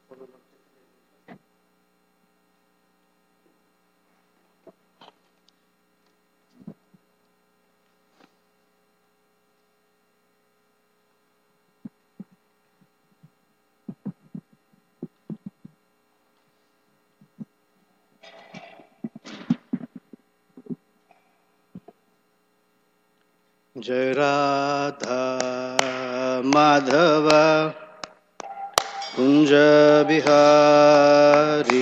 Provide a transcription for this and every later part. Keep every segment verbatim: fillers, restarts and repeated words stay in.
जय राधा माधव कुंज बिहारी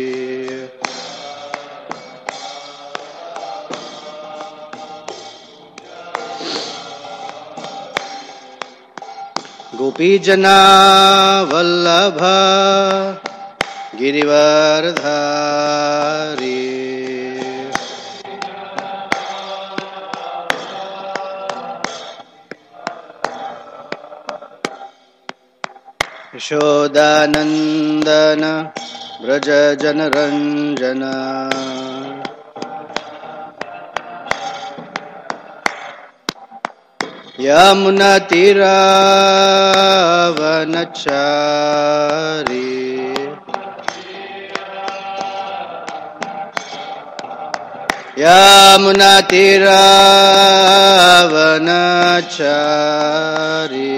गोपी जना वल्लभ गिरिवरधारी यशोदानंदन व्रज जनरंजन यमुना तीरावनचारी यमुना तीरावनचारी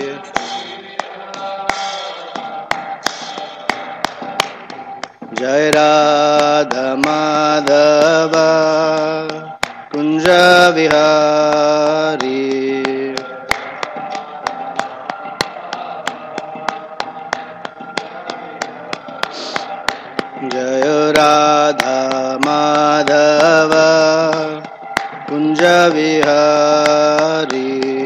जय राधा माधव कुंज बिहारी जय राधा माधव कुंज बिहारी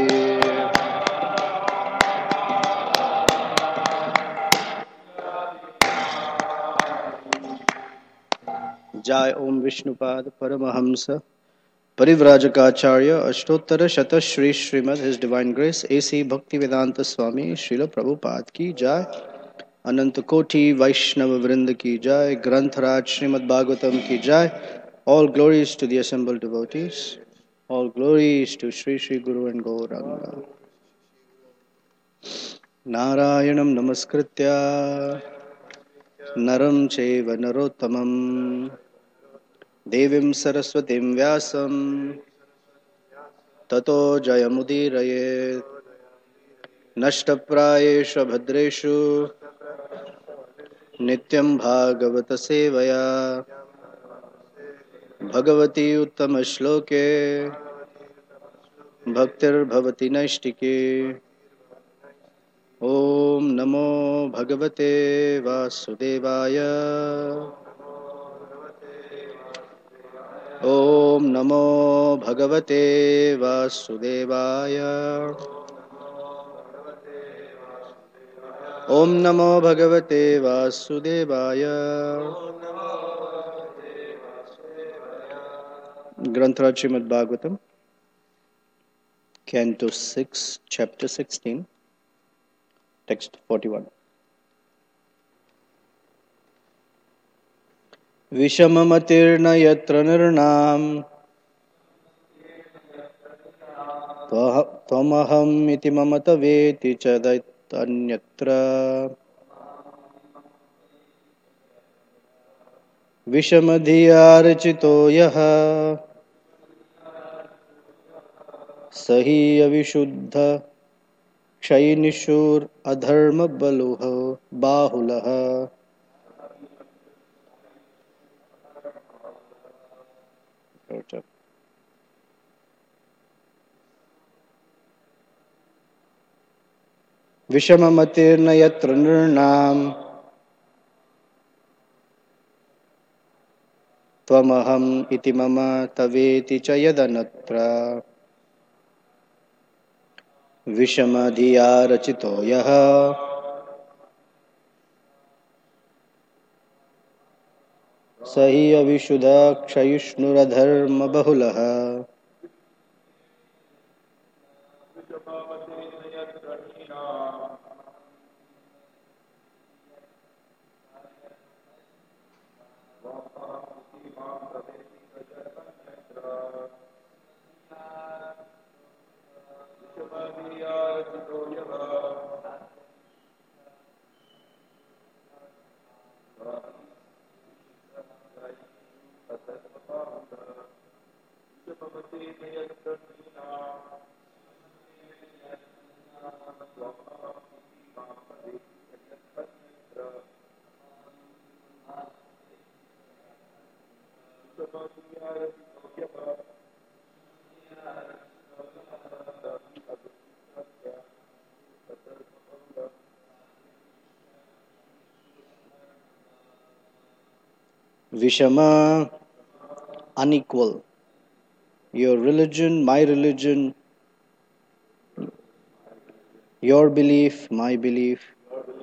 जय ओम विष्णुपाद परमहंस परिव्राजकाचार्य अष्टोत्तर शत Shri Srimad his divine grace A C Bhaktivedanta Swami Srila Prabhupada की जय। अनंत कोटि वैष्णव वृंद की जय। ग्रंथराज श्रीमद् भागवतम की जय। All glories to the assembled devotees. All glories to Sri Sri Guru and Gauranga. Narayanam namaskritya naram chaiva narottamam devim saraswatim vyasam tato jayamudirayet nashtaprayeshu bhadreshu नित्यं भागवत सेवया भगवती उत्तम श्लोके भक्तिर्भवति नैष्टिके। ओम नमो भगवते वासुदेवाय ओम नमो भगवते वासुदेवाय ओम नमो भगवते वासुदेवाय। ग्रंथराज Srimad Bhagavatam canto six chapter sixteen text forty one. विषममतिर्न यत्र नृणाम् त्वमहम् इति मम तवेति च दैत्यन्यत्र विषमधियार्चितो यः स हि अविशुद्ध क्षयिनिशुर अधर्मबलुः बाहुलः। विषममतिर्न यत्र नृणाम् त्वमहम् इति मम तवेति च यदनत्र विषमधिया रचितो यः स हि अविशुद्ध क्षयिष्णुरधर्मबहुलः। Vishama, unequal. Your religion, my religion, your belief, my belief.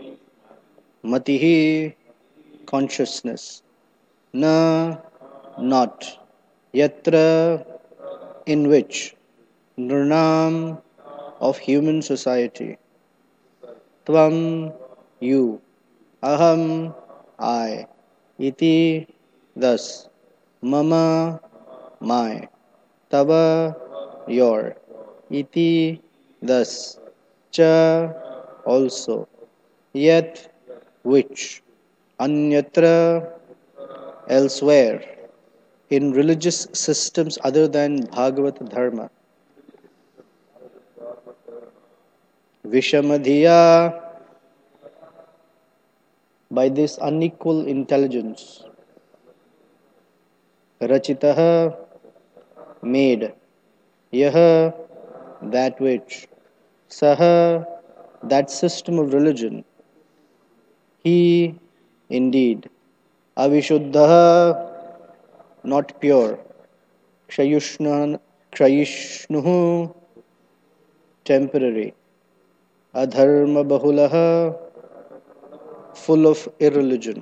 Matihi, consciousness. Na, not. Yatra, in which. Nirnam, of human society. Tvam, you. Aham, I. Iti, thus. Mama, my. Tava, your. Iti, thus. Cha, also. Yet, which. Anyatra, elsewhere. In religious systems other than Bhagavat Dharma. Vishamadhiya, by this unequal intelligence. Rachitaha, made. Yaha, that which. Saha, that system of religion. He, indeed. Avishuddhaha, not pure. Kshayushnuhu, temporary. Adharma bahulaha, full of irreligion.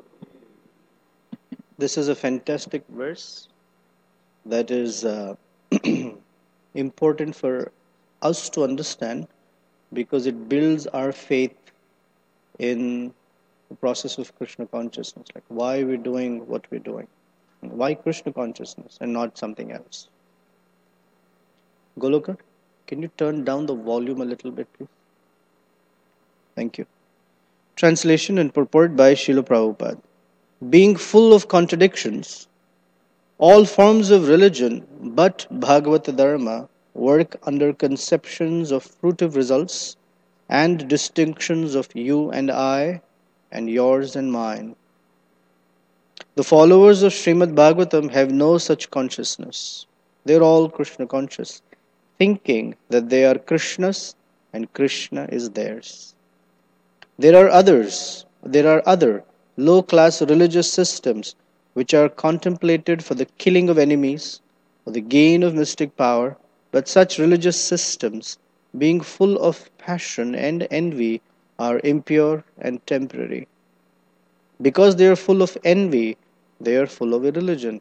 This is a fantastic verse that is uh, important for us to understand because it builds our faith in the process of Krishna consciousness. Like why we're doing what we're doing. Why Krishna consciousness and not something else? Goloka, can you turn down the volume a little bit, please? Thank you. Translation and purport by Srila Prabhupada. Being full of contradictions, all forms of religion but Bhagavata Dharma work under conceptions of fruitive results and distinctions of you and I and yours and mine. The followers of Srimad Bhagavatam have no such consciousness. They are all Krishna conscious, thinking that they are Krishna's and Krishna is theirs. There are others, there are other low-class religious systems which are contemplated for the killing of enemies, for the gain of mystic power, but such religious systems, being full of passion and envy, are impure and temporary. Because they are full of envy, they are full of irreligion.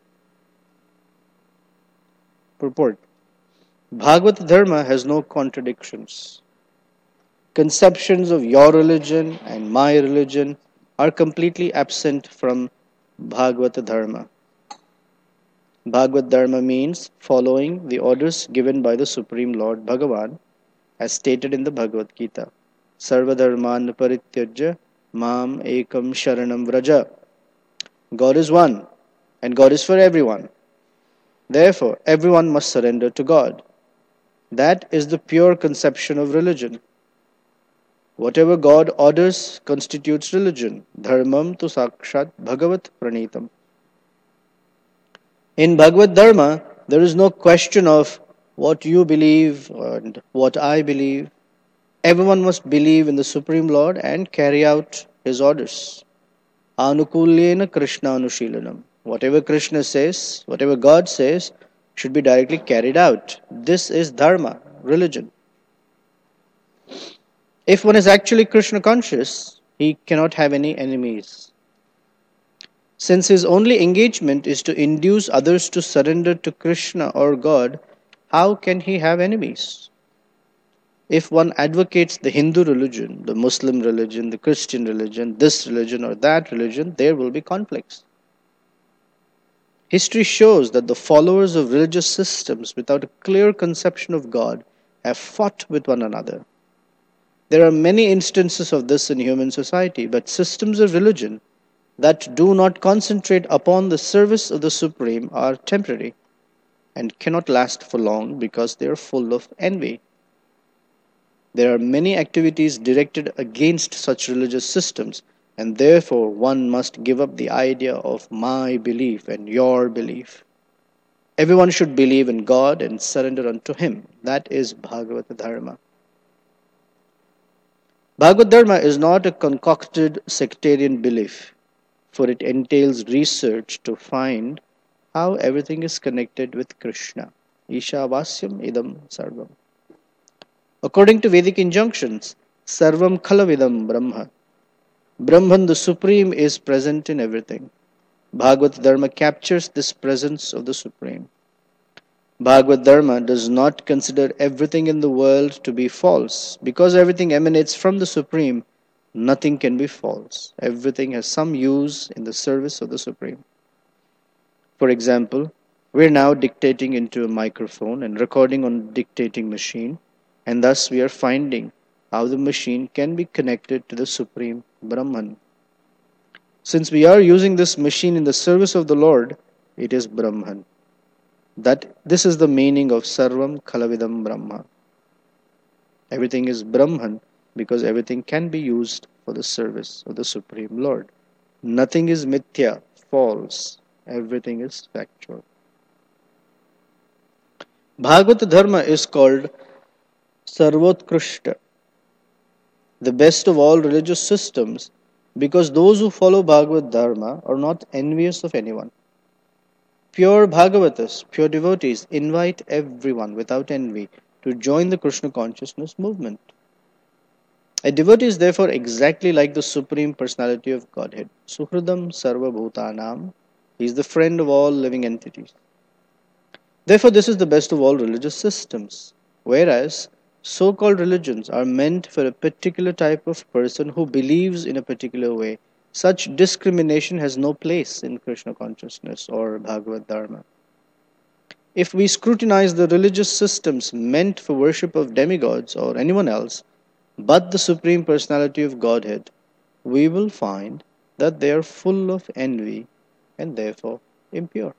Purport. Bhagavad Dharma has no contradictions. Conceptions of your religion and my religion are completely absent from Bhagavad Dharma. Bhagavad Dharma means following the orders given by the Supreme Lord Bhagavan as stated in the Bhagavad Gita. Sarva dharman parityajya mam ekam sharanam vraja. God is one and God is for everyone. Therefore, everyone must surrender to God. That is the pure conception of religion. Whatever God orders constitutes religion. Dharmam tu sakshat bhagavat pranitam. In Bhagavad Dharma, there is no question of what you believe and what I believe. Everyone must believe in the Supreme Lord and carry out His orders. Anukulyena Krishna Anushilanam. Whatever Krishna says, whatever God says, should be directly carried out. This is Dharma, religion. If one is actually Krishna conscious, he cannot have any enemies. Since his only engagement is to induce others to surrender to Krishna or God, how can he have enemies? If one advocates the Hindu religion, the Muslim religion, the Christian religion, this religion or that religion, there will be conflicts. History shows that the followers of religious systems without a clear conception of God have fought with one another. There are many instances of this in human society, but systems of religion that do not concentrate upon the service of the Supreme are temporary and cannot last for long because they are full of envy. There are many activities directed against such religious systems, and therefore one must give up the idea of my belief and your belief. Everyone should believe in God and surrender unto Him. That is Bhagavad Dharma. Bhagavad Dharma is not a concocted sectarian belief, for it entails research to find how everything is connected with Krishna. Ishavasyam idam sarvam. According to Vedic injunctions, sarvam khalavidam brahma. Brahman, the Supreme, is present in everything. Bhagavad Dharma captures this presence of the Supreme. Bhagavad Dharma does not consider everything in the world to be false. Because everything emanates from the Supreme, nothing can be false. Everything has some use in the service of the Supreme. For example, we are now dictating into a microphone and recording on a dictating machine, and thus we are finding how the machine can be connected to the Supreme Brahman. Since we are using this machine in the service of the Lord, it is Brahman. That this is the meaning of Sarvam Khalavidam Brahma. Everything is Brahman because everything can be used for the service of the Supreme Lord. Nothing is mithya, false. Everything is factual. Bhagavad Dharma is called Sarvotkrishta, the best of all religious systems, because those who follow Bhagavad Dharma are not envious of anyone. Pure Bhagavatas, pure devotees, invite everyone without envy to join the Krishna consciousness movement. A devotee is therefore exactly like the Supreme Personality of Godhead. Suhridam Sarva Bhutanam. He is the friend of all living entities. Therefore, this is the best of all religious systems. Whereas so-called religions are meant for a particular type of person who believes in a particular way, such discrimination has no place in Krishna consciousness or Bhagavad Dharma. If we scrutinize the religious systems meant for worship of demigods or anyone else, but the Supreme Personality of Godhead, we will find that they are full of envy and therefore impure.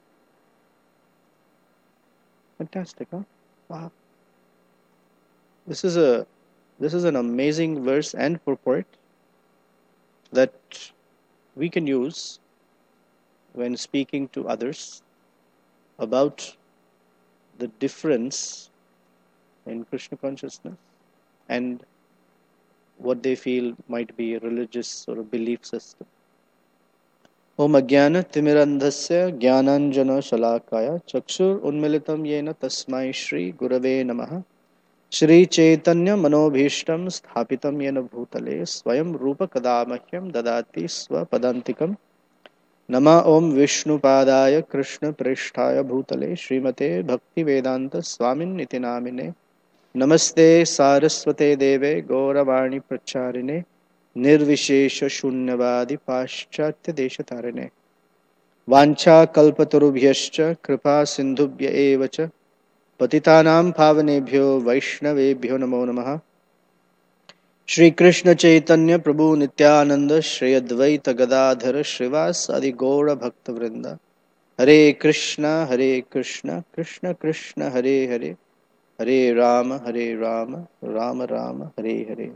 Fantastic, huh? Wow. This is a this is an amazing verse and purport that we can use when speaking to others about the difference in Krishna consciousness and what they feel might be a religious or a belief system. Om Ajnana Timirandhasya Jnananjana Shalakaya Chakshur Unmilitam Yena Tasmai Shri Gurave Namaha Shri Chaitanya Manobhishtam Sthapitam Yena Bhutale Swayam Rupa Kadamahyam Dadati Swa Padantikam Nama Om Vishnu Padaya Krishna Prishtaya Bhutale Srimate Bhakti Vedanta Swamin Niti Namine Namaste Saraswate Deve Gauravani Pracharine Nirvishesha Shunyavadi Paschatya Deshatarine Vancha Kalpatarubhyascha Kripa Sindhubhya Evacha Patitanam Pavanebhyo Vaishnavebhyo Namo Namaha Shri Krishna Chaitanya Prabhu Nityananda Shri Advaita Gadadhara Shrivas Adi Gaura Bhakta Vrinda Hare Krishna Hare Krishna Krishna Krishna Hare Hare Hare Rama Hare Rama Rama Rama Hare Hare.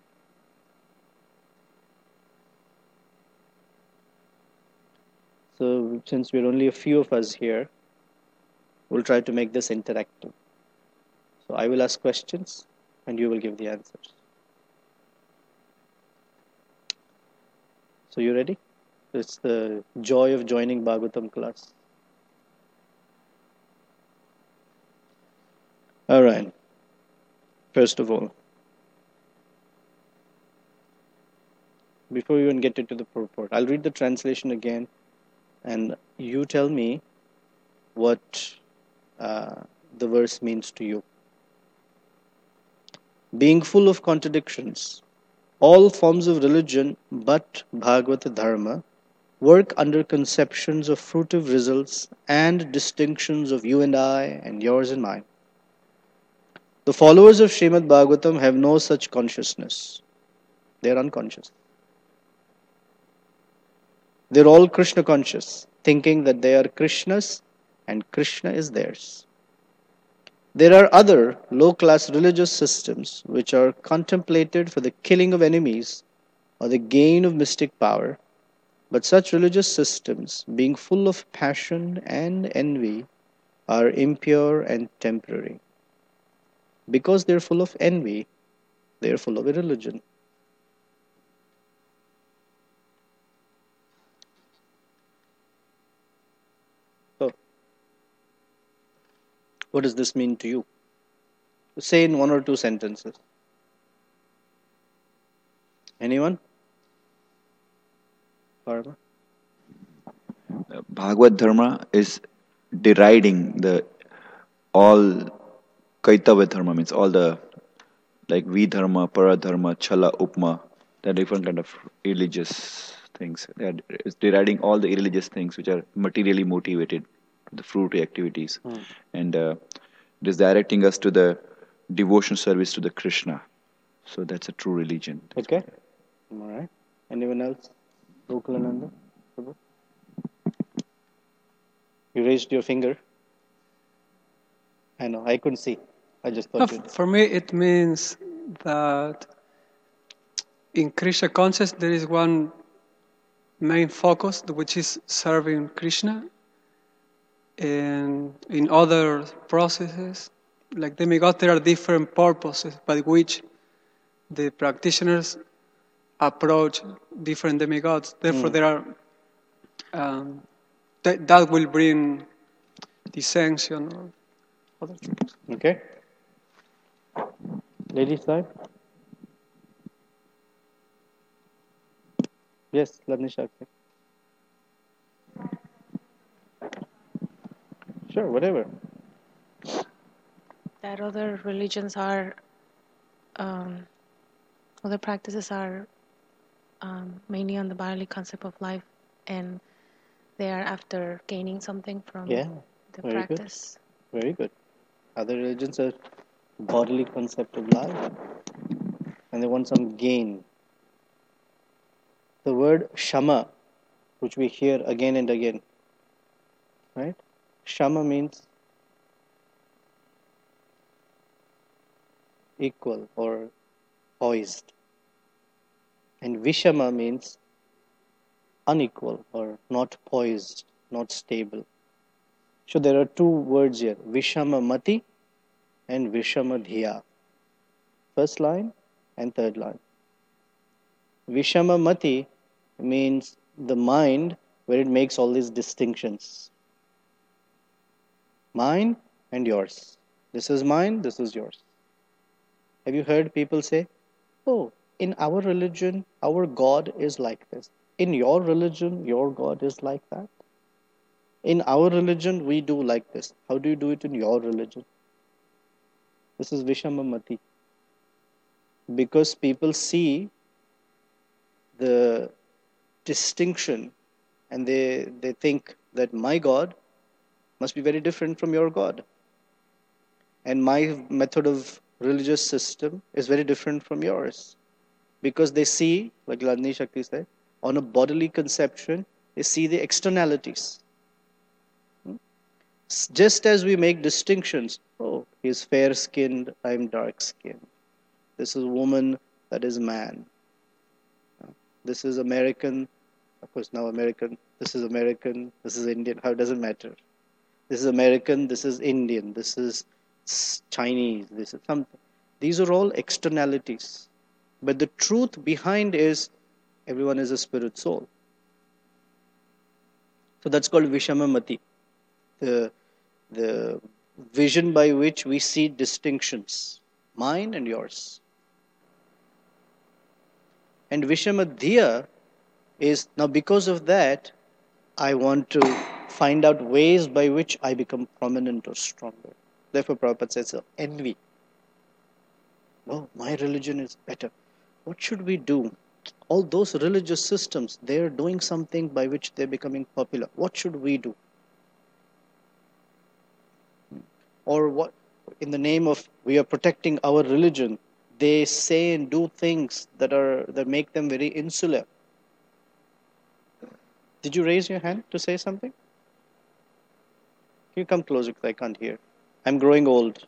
So since we're only a few of us here, we'll try to make this interactive. So I will ask questions and you will give the answers. So you ready? It's the joy of joining Bhagavatam class. All right. First of all, before we even get into the purport, I'll read the translation again and you tell me what uh, the verse means to you. Being full of contradictions, all forms of religion but Bhagavata Dharma work under conceptions of fruitive results and distinctions of you and I and yours and mine. The followers of Srimad Bhagavatam have no such consciousness. They are unconscious. They're all Krishna conscious, thinking that they are Krishna's and Krishna is theirs. There are other low class religious systems which are contemplated for the killing of enemies or the gain of mystic power, but such religious systems, being full of passion and envy, are impure and temporary. Because they're full of envy, they're full of irreligion. So, what does this mean to you? Say in one or two sentences. Anyone? Parma? Uh, Bhagavad Dharma is deriding the all Kaitavya Dharma, means all the like Vidharma, Paradharma, Chala, Upma, the different kind of religious things. They are, it's deriding all the irreligious things which are materially motivated, the fruity activities, Hmm. and uh, it is directing us to the devotion service to the Krishna. So that's a true religion. Okay. All right. Anyone else? Gokulananda? Prabhu? You raised your finger. I know. I couldn't see. I just No, thought you. for me, it means that in Krishna consciousness there is one main focus, which is serving Krishna, and in other processes, like demigod, there are different purposes by which the practitioners approach different demigods. Therefore, Mm. there are um, that that will bring dissension or other things. Okay. Ladies side? Yes, Ladnisha. Sure, whatever. That other religions are, um, other practices are um, mainly on the bodily concept of life, and they are after gaining something from Yeah, the very good. practice. Very good. Other religions are bodily concept of life and they want some gain. The word shama, which we hear again and again, right? Shama means equal or poised. And vishama means unequal or not poised, not stable. So there are two words here, vishama mati and vishama dhiya. First line and third line. Vishama mati means the mind where it makes all these distinctions. Mine and yours. This is mine, this is yours. Have you heard people say, oh, in our religion, our God is like this. In your religion, your God is like that. In our religion, we do like this. How do you do it in your religion? This is Vishamamati. Because people see the distinction and they, they think that my God must be very different from your God. And my method of religious system is very different from yours. Because they see, like Ladni Shakti said, on a bodily conception, they see the externalities. Just as we make distinctions, oh, he's fair skinned, I'm dark skinned. This is woman, that is man. This is American, of course, now American, this is American, this is Indian, how does it matter? This is American, this is Indian, this is Chinese, this is something. These are all externalities. But the truth behind is everyone is a spirit soul. So that's called Vishamamati. The, the vision by which we see distinctions, mine and yours. And Vishamadhiya is, now because of that, I want to find out ways by which I become prominent or stronger. Therefore Prabhupada says, so, envy. Oh, my religion is better. What should we do? All those religious systems, they're doing something by which they're becoming popular. What should we do? Or what, in the name of we are protecting our religion, they say and do things that are that make them very insular. Did you raise your hand to say something? Can you come closer because I can't hear. I'm growing old.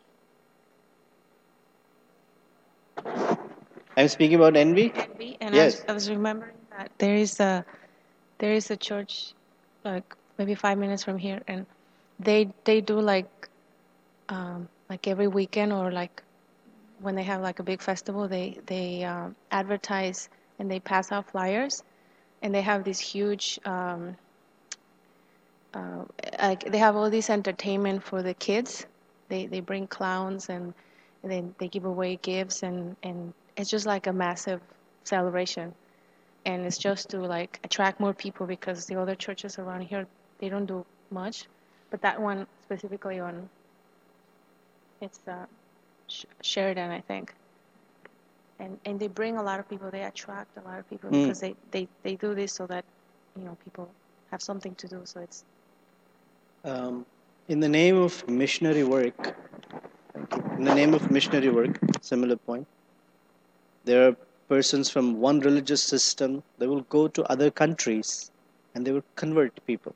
I'm speaking about envy? Envy, and Yes. I was, I was remembering that there is a there is a church like maybe five minutes from here, and they they do like um, like every weekend or like when they have like a big festival, they they um, advertise and they pass out flyers, and they have these huge um, uh, like they have all this entertainment for the kids. They they bring clowns and, and then they give away gifts and and it's just like a massive celebration. And it's just to like attract more people because the other churches around here they don't do much, but that one specifically on it's uh, Sh- Sheridan, I think. And and they bring a lot of people. They attract a lot of people Mm. because they, they, they do this so that you know people have something to do. So it's Um, in the name of missionary work, thank you. In the name of missionary work, similar point, there are persons from one religious system, they will go to other countries and they will convert people.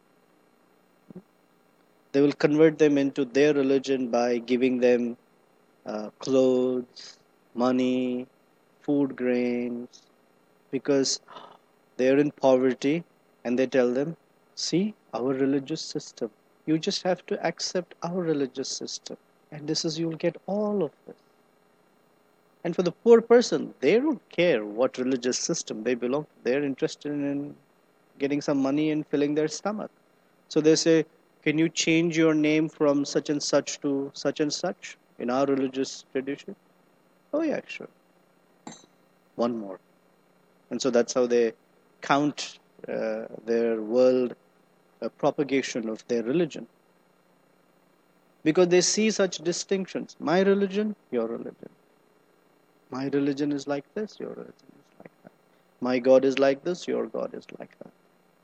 They will convert them into their religion by giving them uh, clothes, money, food grains, because they are in poverty and they tell them, see, our religious system. You just have to accept our religious system. And this is, you'll get all of this. And for the poor person, they don't care what religious system they belong to. They're interested in getting some money and filling their stomach. So they say, can you change your name from such and such to such and such in our religious tradition? Oh, yeah, sure. One more. And so that's how they count uh, their world uh, propagation of their religion. Because they see such distinctions. My religion, your religion. My religion is like this, your religion is like that. My God is like this, your God is like that.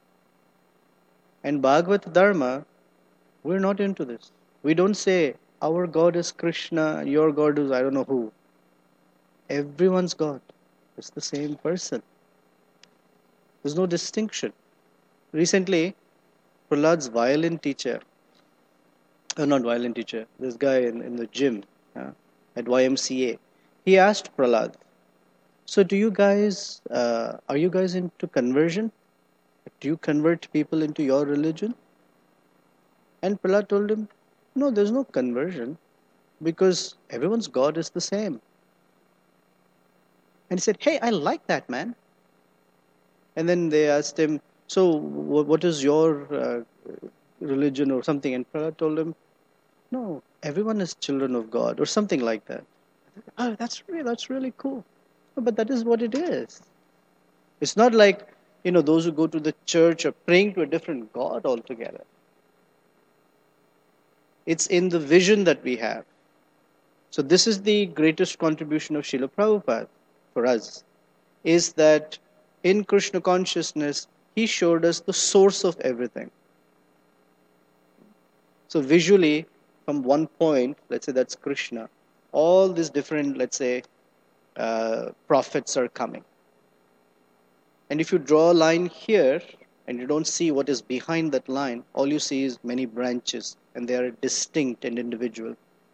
And Bhagavad Dharma, we're not into this. We don't say, our God is Krishna, your God is I don't know who. Everyone's God. It's the same person. There's no distinction. Recently, Prahlad's violin teacher, uh, not violin teacher, this guy in, in the gym uh, at Y M C A, he asked Prahlad, so do you guys, uh, are you guys into conversion? Do you convert people into your religion? And Prahlad told him, no, there's no conversion because everyone's God is the same. And he said, hey, I like that, man. And then they asked him, so what is your uh, religion or something? And Prahlad told him, no, everyone is children of God or something like that. Oh, that's really, that's really cool. But that is what it is. It's not like, you know, those who go to the church are praying to a different God altogether. It's in the vision that we have. So this is the greatest contribution of Srila Prabhupada for us, is that in Krishna consciousness, he showed us the source of everything. So visually, from one point, let's say that's Krishna, all these different, let's say, uh, prophets are coming. And if you draw a line here, and you don't see what is behind that line, all you see is many branches, and they are distinct and individual.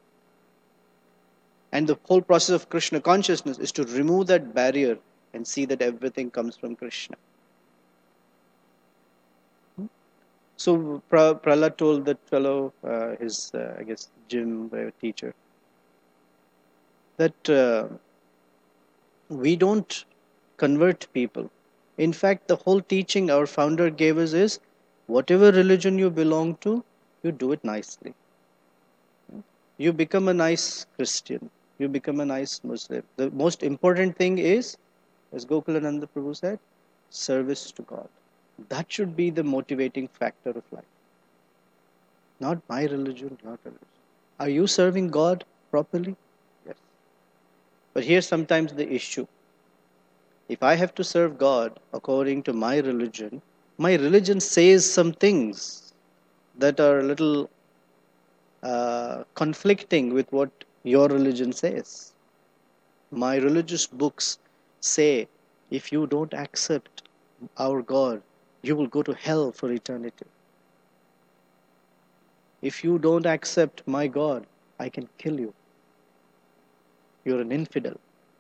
And the whole process of Krishna consciousness is to remove that barrier and see that everything comes from Krishna. So pra- Prahlad told that fellow, uh, his, uh, I guess, gym uh, teacher, that uh, we don't convert people. In fact, the whole teaching our founder gave us is, whatever religion you belong to, you do it nicely. You become a nice Christian. You become a nice Muslim. The most important thing is, as Gokulananda Prabhu said, service to God. That should be the motivating factor of life. Not my religion, your religion. Are you serving God properly? Yes. But here's sometimes the issue. If I have to serve God according to my religion, my religion says some things that are a little uh, conflicting with what your religion says. My religious books say, if you don't accept our God, you will go to hell for eternity. If you don't accept my God, I can kill you. You're an infidel.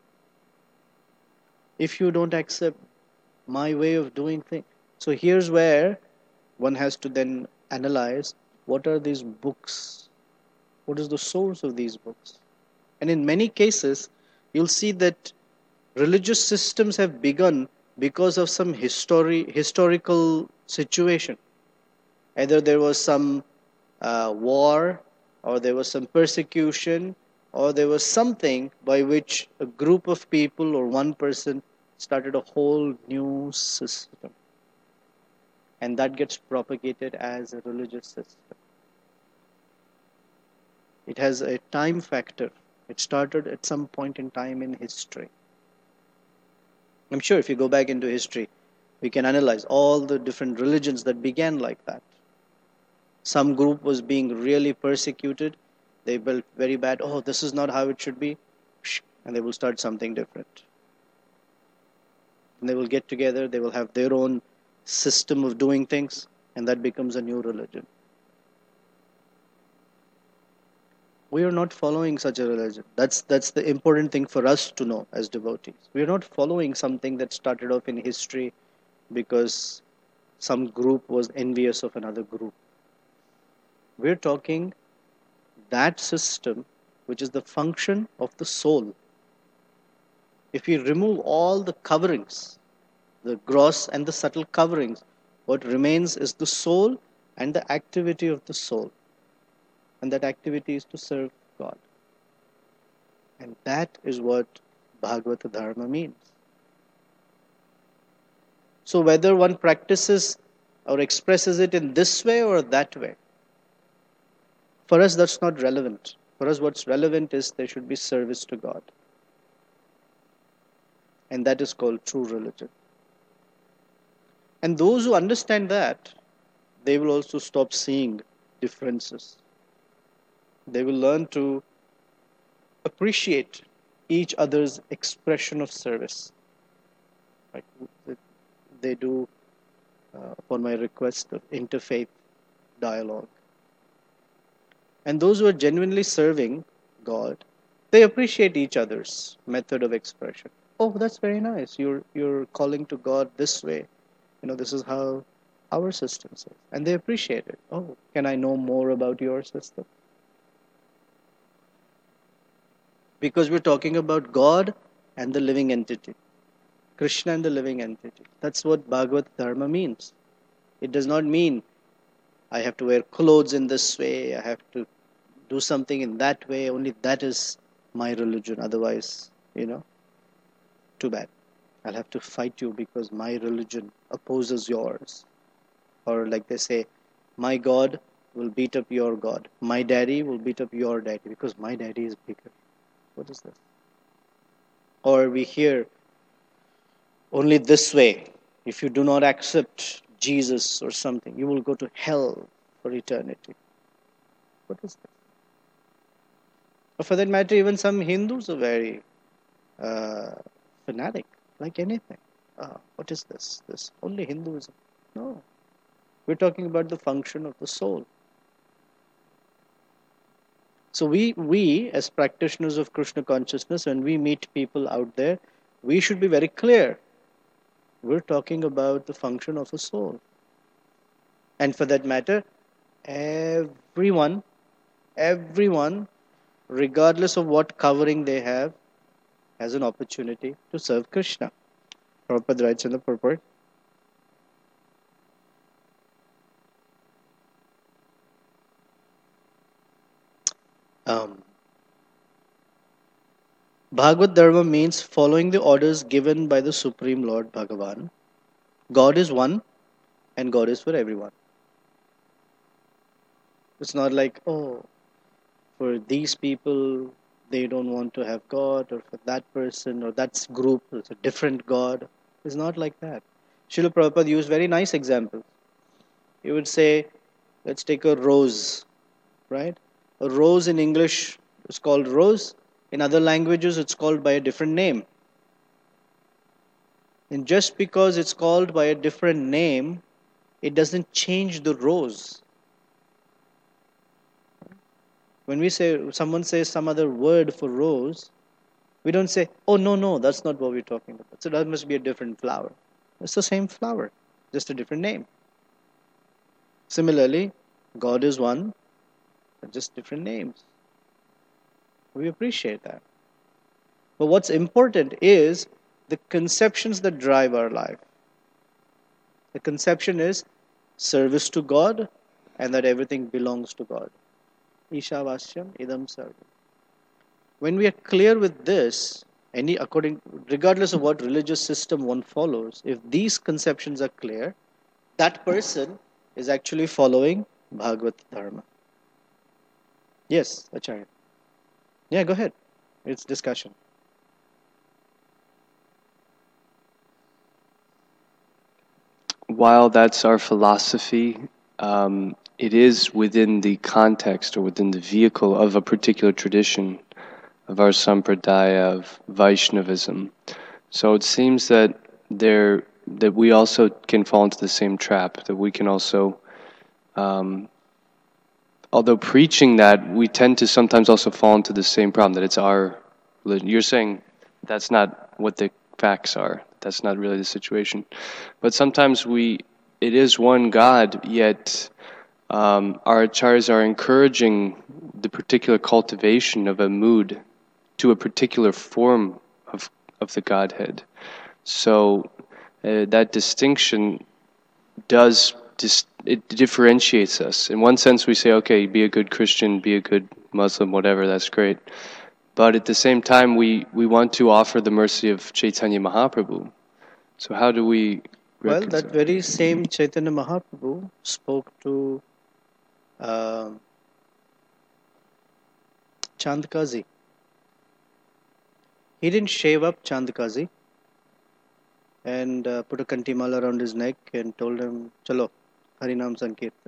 If you don't accept my way of doing things. So here's where one has to then analyze what are these books? What is the source of these books? And in many cases, you'll see that religious systems have begun because of some history, historical situation. Either there was some uh, war, or there was some persecution, or there was something by which a group of people or one person started a whole new system. And that gets propagated as a religious system. It has a time factor. It started at some point in time in history. I'm sure if you go back into history, we can analyze all the different religions that began like that. Some group was being really persecuted. They felt very bad. Oh, this is not how it should be. And they will start something different. And they will get together. They will have their own system of doing things. And that becomes a new religion. We are not following such a religion. That's, that's the important thing for us to know as devotees. We are not following something that started off in history because some group was envious of another group. We're talking that system which is the function of the soul. If we remove all the coverings, the gross and the subtle coverings, what remains is the soul and the activity of the soul. And that activity is to serve God. And that is what Bhagavata Dharma means. So whether one practices or expresses it in this way or that way, for us that's not relevant. For us what's relevant is there should be service to God. And that is called true religion. And those who understand that, they will also stop seeing differences. They will learn to appreciate each other's expression of service. Like they do, uh, upon my request, of interfaith dialogue. And those who are genuinely serving God, they appreciate each other's method of expression. Oh, that's very nice. You're you're calling to God this way. You know, this is how our system says. And they appreciate it. Oh, can I know more about your system? Because we're talking about God and the living entity. Krishna and the living entity. That's what Bhagavad Dharma means. It does not mean I have to wear clothes in this way, I have to do something in that way, only that is my religion. Otherwise, you know, too bad. I'll have to fight you because my religion opposes yours. Or like they say, my God will beat up your God. My daddy will beat up your daddy because my daddy is bigger. What is this? Or we hear, only this way, if you do not accept Jesus or something, you will go to hell for eternity. What is this? Or for that matter, even some Hindus are very uh, fanatic, like anything. Uh, what is this? This only Hinduism. No. We're talking about the function of the soul. So we, we as practitioners of Krishna consciousness, when we meet people out there, we should be very clear. We're talking about the function of a soul. And for that matter, everyone, everyone, regardless of what covering they have, has an opportunity to serve Krishna. Prabhupada writes in the purport. Um, Bhagavad Dharma means following the orders given by the Supreme Lord Bhagavan. God is one and God is for everyone. It's not like, oh, for these people, they don't want to have God, or for that person or that group, it's a different God. It's not like that. Srila Prabhupada used very nice examples. He would say, let's take a rose, right? A rose in English is called rose. In other languages, it's called by a different name. And just because it's called by a different name it doesn't change the rose. When we say, someone says some other word for rose, we don't say, oh, no, no, that's not what we're talking about. So that must be a different flower. It's the same flower, just a different name. Similarly, God is one, but just different names. We appreciate that. But what's important is the conceptions that drive our life. The conception is service to God and that everything belongs to God. Ishavasyam idam sarvam. When we are clear with this, any according regardless of what religious system one follows, if these conceptions are clear, that person is actually following Bhagavad Dharma. Yes, Acharya. Yeah, go ahead. It's discussion. While that's our philosophy, um, it is within the context or within the vehicle of a particular tradition of our sampradaya of Vaishnavism. So it seems that there that we also can fall into the same trap, that we can also, um, although preaching that, we tend to sometimes also fall into the same problem, that it's our religion. You're saying that's not what the facts are. That's not really the situation. But sometimes we, it is one God, yet um, our acharyas are encouraging the particular cultivation of a mood to a particular form of of the Godhead. So uh, that distinction does, dis- it differentiates us. In one sense we say, okay, be a good Christian, be a good Muslim, whatever, that's great. But at the same time, we, we want to offer the mercy of Chaitanya Mahaprabhu. So how do we Well, reconcile? that very same Chaitanya Mahaprabhu spoke to uh, Chandkazi. He didn't shave up Chandkazi and uh, put a kantimala around his neck and told him, Chalo, Harinam Sankirtan.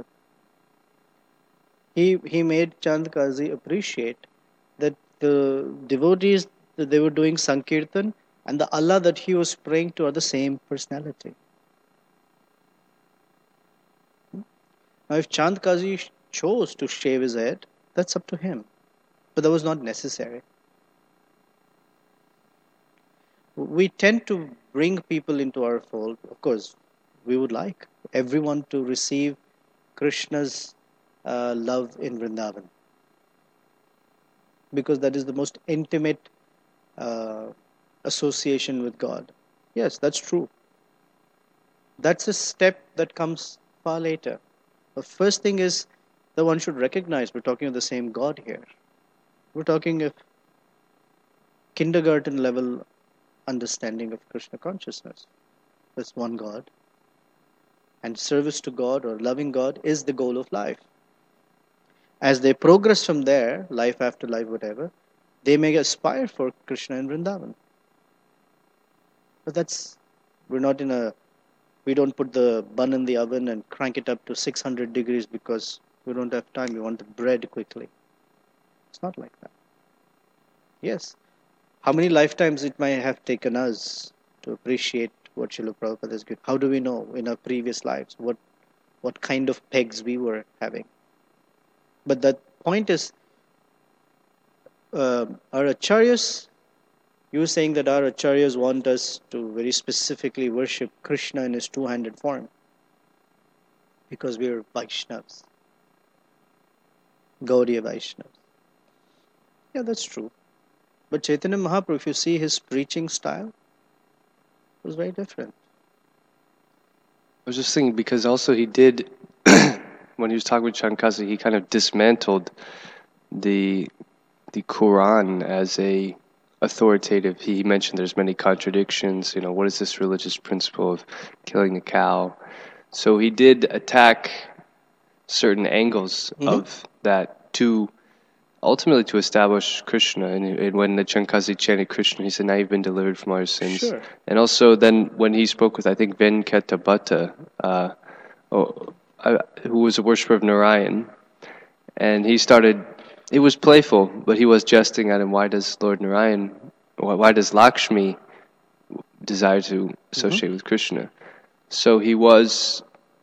He, he made Chandkazi appreciate that the devotees that they were doing Sankirtan and the Allah that he was praying to are the same personality. Now, if Chandkazi chose to shave his head, that's up to him. But that was not necessary. We tend to bring people into our fold. Of course, we would like everyone to receive Krishna's uh, love in Vrindavan, because that is the most intimate uh, association with God. Yes, that's true. That's a step that comes far later. The first thing is that one should recognize we're talking of the same God here. We're talking of kindergarten level understanding of Krishna consciousness. There's one God. And service to God or loving God is the goal of life. As they progress from there, life after life, whatever, they may aspire for Krishna in Vrindavan. But that's, we're not in a, we don't put the bun in the oven and crank it up to six hundred degrees because we don't have time. We want the bread quickly. It's not like that. Yes. How many lifetimes it might have taken us to appreciate what Srila Prabhupada has given? How do we know in our previous lives what what kind of pegs we were having? But the point is, uh, our acharyas, you were saying that our acharyas want us to very specifically worship Krishna in his two-handed form because we are Vaishnavas, Gaudiya Vaishnavas. Yeah, that's true. But Chaitanya Mahaprabhu, if you see his preaching style, it was very different. I was just thinking, because also he did, when he was talking with Chandkazi, he kind of dismantled the the Quran as a authoritative. He mentioned there's many contradictions. You know, what is this religious principle of killing a cow? So he did attack certain angles mm-hmm. of that to ultimately to establish Krishna. And, and when the Chandkazi chanted Krishna, he said, now you've been delivered from our sins. Sure. And also then when he spoke with, I think, Venkatabhatta, uh, oh, uh, who was a worshiper of Narayan, and he started, it was playful, but he was jesting at him, why does Lord Narayan, why does Lakshmi desire to associate mm-hmm. with Krishna? So he was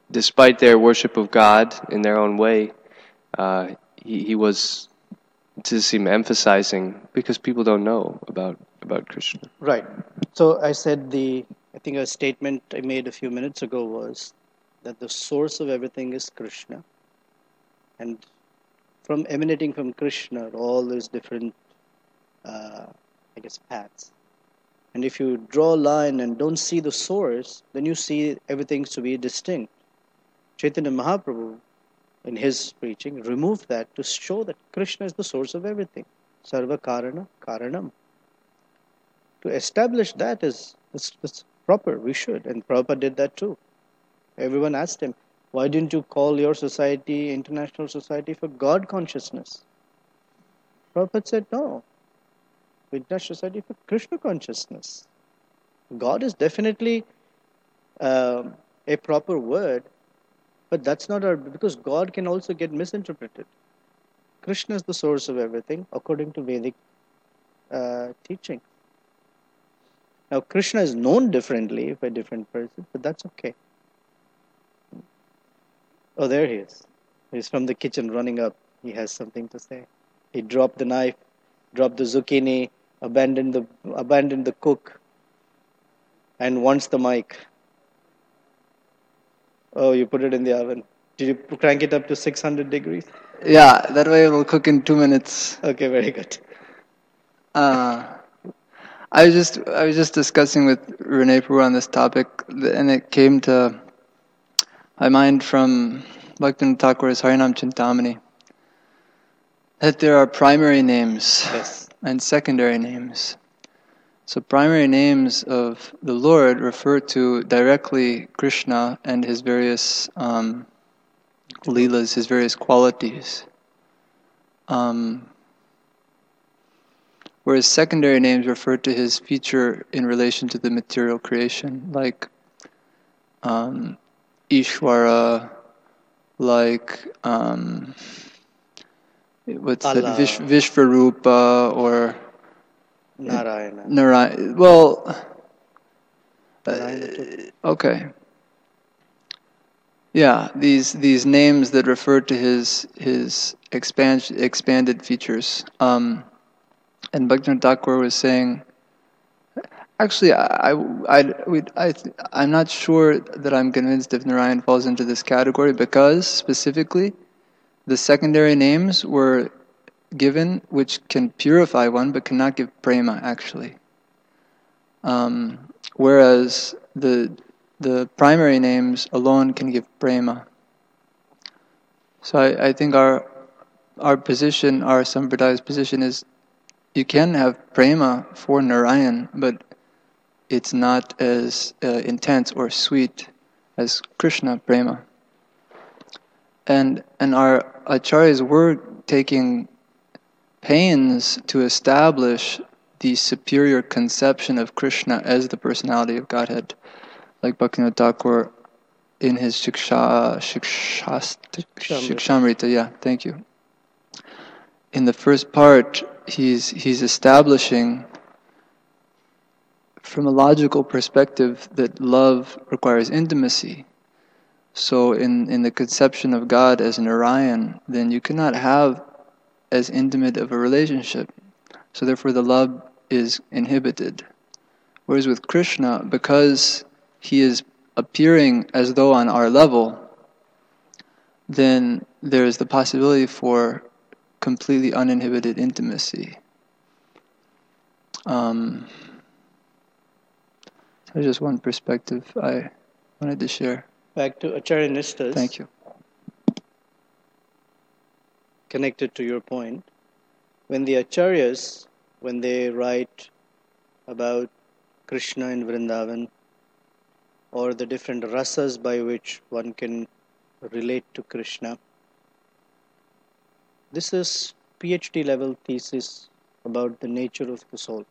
despite their worship of God in their own way, uh, he, he was, to seem emphasizing, because people don't know about, about Krishna. Right. So I said the, I think a statement I made a few minutes ago was that the source of everything is Krishna. And from emanating from Krishna, all these different, uh, I guess, paths. And if you draw a line and don't see the source, then you see everything to be distinct. Chaitanya Mahaprabhu, in his preaching, removed that to show that Krishna is the source of everything. Sarva Karana Karanam. To establish that is, is, is proper. We should. And Prabhupada did that too. Everyone asked him, why didn't you call your society International Society for God Consciousness? Prabhupada said, no. International Society for Krishna Consciousness. God is definitely um, a proper word, but that's not our, because God can also get misinterpreted. Krishna is the source of everything according to Vedic uh, teaching. Now, Krishna is known differently by different persons, but that's okay. Oh, there he is. He's from the kitchen running up. He has something to say. He dropped the knife, dropped the zucchini, abandoned the abandoned the cook, and wants the mic. Oh, you put it in the oven. Did you crank it up to six hundred degrees? Yeah, that way it'll cook in two minutes. Okay, very good. Uh, I was just I was just discussing with Renee Peru on this topic, and it came to my mind from Bhaktivinoda Thakur's Harinam Chintamani that there are primary names Yes. and secondary names. So primary names of the Lord refer to directly Krishna and his various um, leelas, his various qualities. Um, whereas secondary names refer to his feature in relation to the material creation, like um, Ishwara, like um, what's that, Allah. Vish, Vishvarupa, or Narayana. Narayana. Well, Narayana too. okay. Yeah, these these names that refer to his his expand, expanded features. Um, and Bhaktivinoda Thakur was saying, actually, I I I, we, I th- I'm not sure that I'm convinced if Narayan falls into this category, because specifically, the secondary names were given which can purify one but cannot give prema actually. Um, whereas the the primary names alone can give prema. So I, I think our our position, our Sampradaya's position is, you can have prema for Narayan, but it's not as uh, intense or sweet as Krishna prema. And and our acharyas were taking pains to establish the superior conception of Krishna as the personality of Godhead, like Bhaktivinoda Thakur in his Shiksha, Shikshast, Shikshamrita. Yeah, thank you. In the first part, he's he's establishing from a logical perspective that love requires intimacy. So in, in the conception of God as Narayan, then you cannot have as intimate of a relationship. So therefore the love is inhibited. Whereas with Krishna, because he is appearing as though on our level, then there is the possibility for completely uninhibited intimacy. Um, so just one perspective I wanted to share. Back to Acharya Nishtas. Thank you. Connected to your point, when the Acharyas, when they write about Krishna in Vrindavan, or the different rasas by which one can relate to Krishna, this is PhD level thesis about the nature of the soul.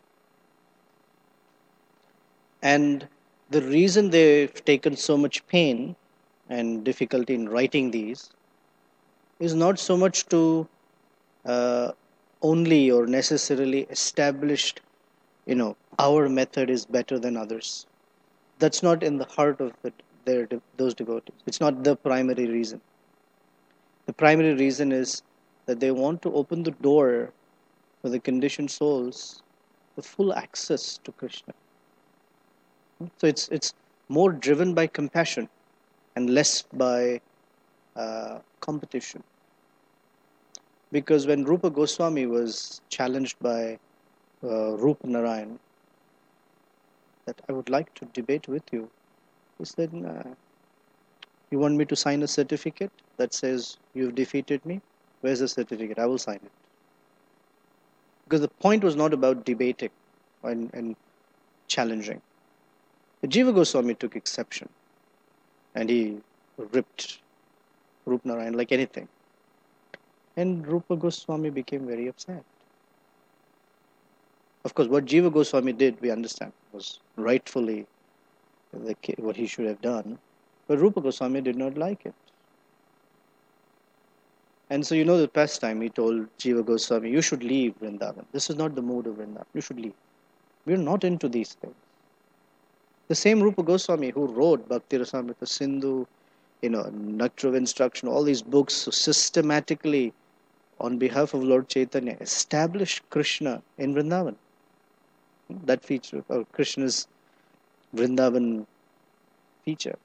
And the reason they've taken so much pain and difficulty in writing these is not so much to uh, only or necessarily establish, you know, our method is better than others. That's not in the heart of the, their those devotees. It's not the primary reason. The primary reason is that they want to open the door for the conditioned souls the full access to Krishna. So it's it's more driven by compassion and less by uh, competition. Because when Rupa Goswami was challenged by uh, Rupa Narayan that I would like to debate with you, he said, nah, you want me to sign a certificate that says you've defeated me? Where's the certificate? I will sign it. Because the point was not about debating and, and challenging. But Jiva Goswami took exception and he ripped Rupa Narayan like anything. And Rupa Goswami became very upset. Of course, what Jiva Goswami did, we understand, was rightfully the, what he should have done. But Rupa Goswami did not like it. And so, you know, the past time he told Jiva Goswami, you should leave Vrindavan. This is not the mood of Vrindavan. You should leave. We are not into these things. The same Rupa Goswami who wrote Bhakti Rasamrita Sindhu, you know, Nectar of Instruction, all these books so systematically on behalf of Lord Chaitanya, established Krishna in Vrindavan. That feature, or Krishna's Vrindavan feature.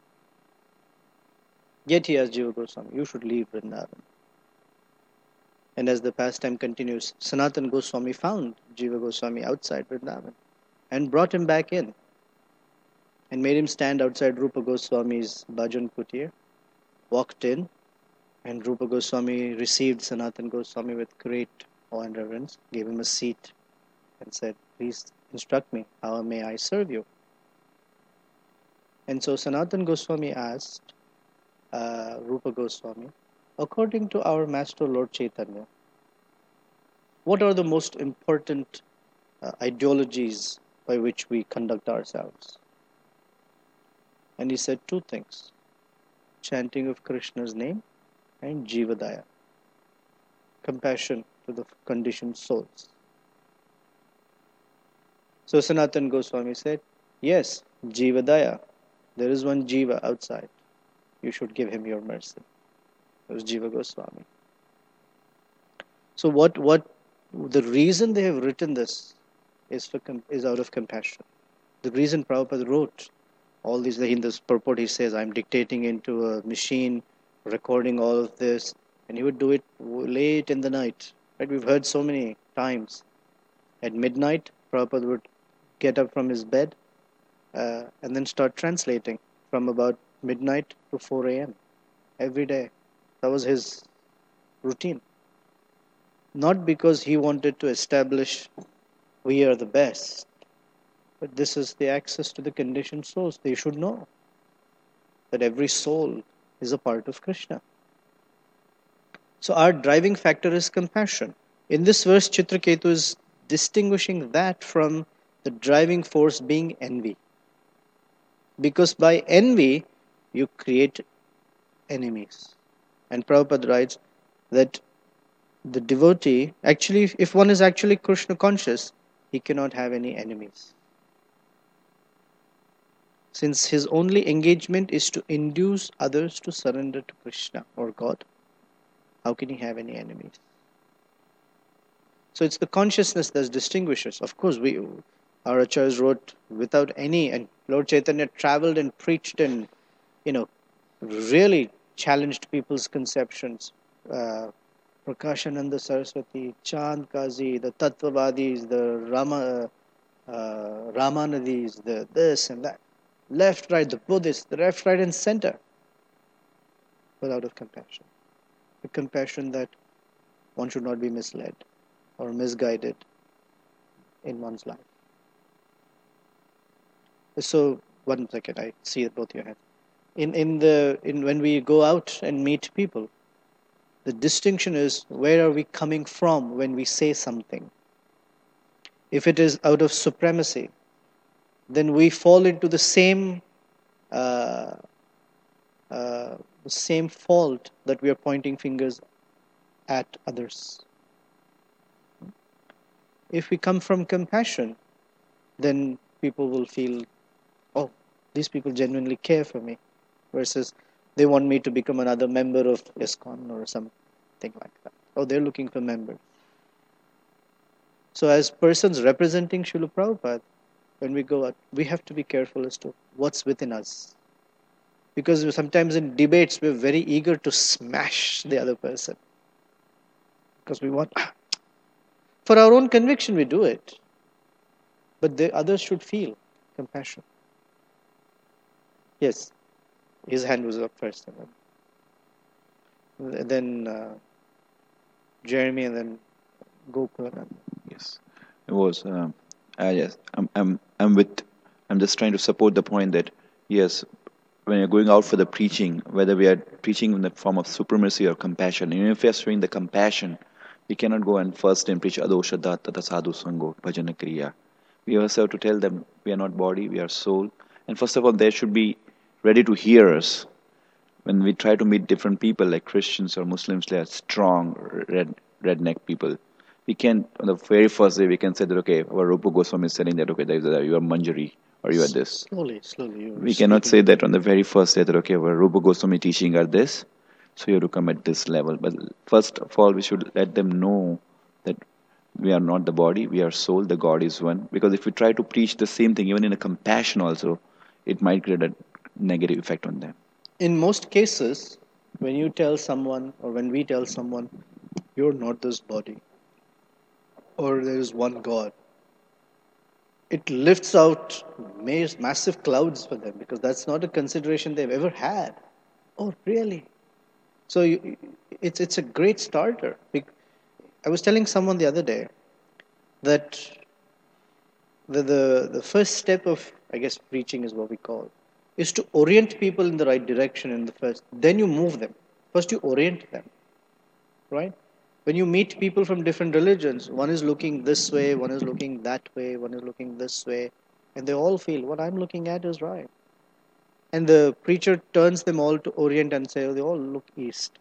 Yet he asked Jiva Goswami, you should leave Vrindavan. And as the pastime continues, Sanatana Goswami found Jiva Goswami outside Vrindavan and brought him back in and made him stand outside Rupa Goswami's bhajan kutir, walked in, and Rupa Goswami received Sanatana Goswami with great awe and reverence, gave him a seat and said, please instruct me, how may I serve you? And so Sanatana Goswami asked uh, Rupa Goswami, according to our Master Lord Chaitanya, what are the most important uh, ideologies by which we conduct ourselves? And he said two things, chanting of Krishna's name and Jivadaya, compassion to the conditioned souls. So Sanatana Goswami said, yes, Jivadaya, there is one Jiva outside. You should give him your mercy. It was Jiva Goswami. So what, what the reason they have written this is, for, is out of compassion. The reason Prabhupada wrote all these, in this purport he says, I'm dictating into a machine, recording all of this, and he would do it late in the night. Right? We've heard so many times. At midnight, Prabhupada would get up from his bed uh, and then start translating from about midnight to four a.m. every day. That was his routine. Not because he wanted to establish we are the best, but this is the access to the conditioned souls. They should know that every soul is a part of Krishna. So our driving factor is compassion. In this verse, Chitraketu is distinguishing that from the driving force being envy. Because by envy, you create enemies. And Prabhupada writes that the devotee, actually, if one is actually Krishna conscious, he cannot have any enemies. Since his only engagement is to induce others to surrender to Krishna or God, how can he have any enemies? So it's the consciousness that distinguishes. Of course, we, our acharyas wrote without any, and Lord Chaitanya traveled and preached and, you know, really challenged people's conceptions. Uh, Prakashananda Saraswati, Chand Kazi, the Tattvavadis, the Rama, uh, Ramanadis, the this and that. Left, right, the Buddhists, the left, right, and center. But out of compassion. The compassion that one should not be misled or misguided in one's life. So, one second, I see both your hands. In in the in when we go out and meet people, the distinction is where are we coming from when we say something. If it is out of supremacy, then we fall into the same uh, uh, the same fault that we are pointing fingers at others. If we come from compassion, then people will feel, oh, these people genuinely care for me. versus they want me to become another member of ISKCON or something like that. Oh, they're looking for members. So as persons representing Srila Prabhupada, when we go out, we have to be careful as to what's within us. Because sometimes in debates, we're very eager to smash the other person. Because we want, for our own conviction, we do it. But the others should feel compassion. Yes, his hand was up first. And then uh, Jeremy and then Gokul. Yes, it was. Um, uh, yes, I'm, I'm, I'm with. I'm just trying to support the point that yes, when you're going out for the preaching, whether we are preaching in the form of supremacy or compassion, even if we are showing the compassion, we cannot go and first and preach adosha datta sadhu sango bhajana kriya. We also have to tell them we are not body, we are soul, and first of all, they should be ready to hear us. When we try to meet different people like Christians or Muslims, they are strong red redneck people. We can on the very first day we can say that okay, our Rupa Goswami is saying that okay, there is a, you are Manjari or you are this. Slowly, slowly. You We cannot say that on the very first day that okay, our Rupa Goswami teaching are this, so you have to come at this level. But first of all, we should let them know that we are not the body, we are soul, the God is one. Because if we try to preach the same thing, even in a compassion also, it might create a negative effect on them. In most cases, when you tell someone or when we tell someone, you're not this body, or there is one God, it lifts out massive clouds for them because that's not a consideration they've ever had. Oh, really? So you, it's it's a great starter. I was telling someone the other day that the, the, the first step of, I guess, preaching is what we call, is to orient people in the right direction in the first. Then you move them. First you orient them, right? When you meet people from different religions, one is looking this way, one is looking that way, one is looking this way, and they all feel what I'm looking at is right. And the preacher turns them all to orient and say, oh, they all look east.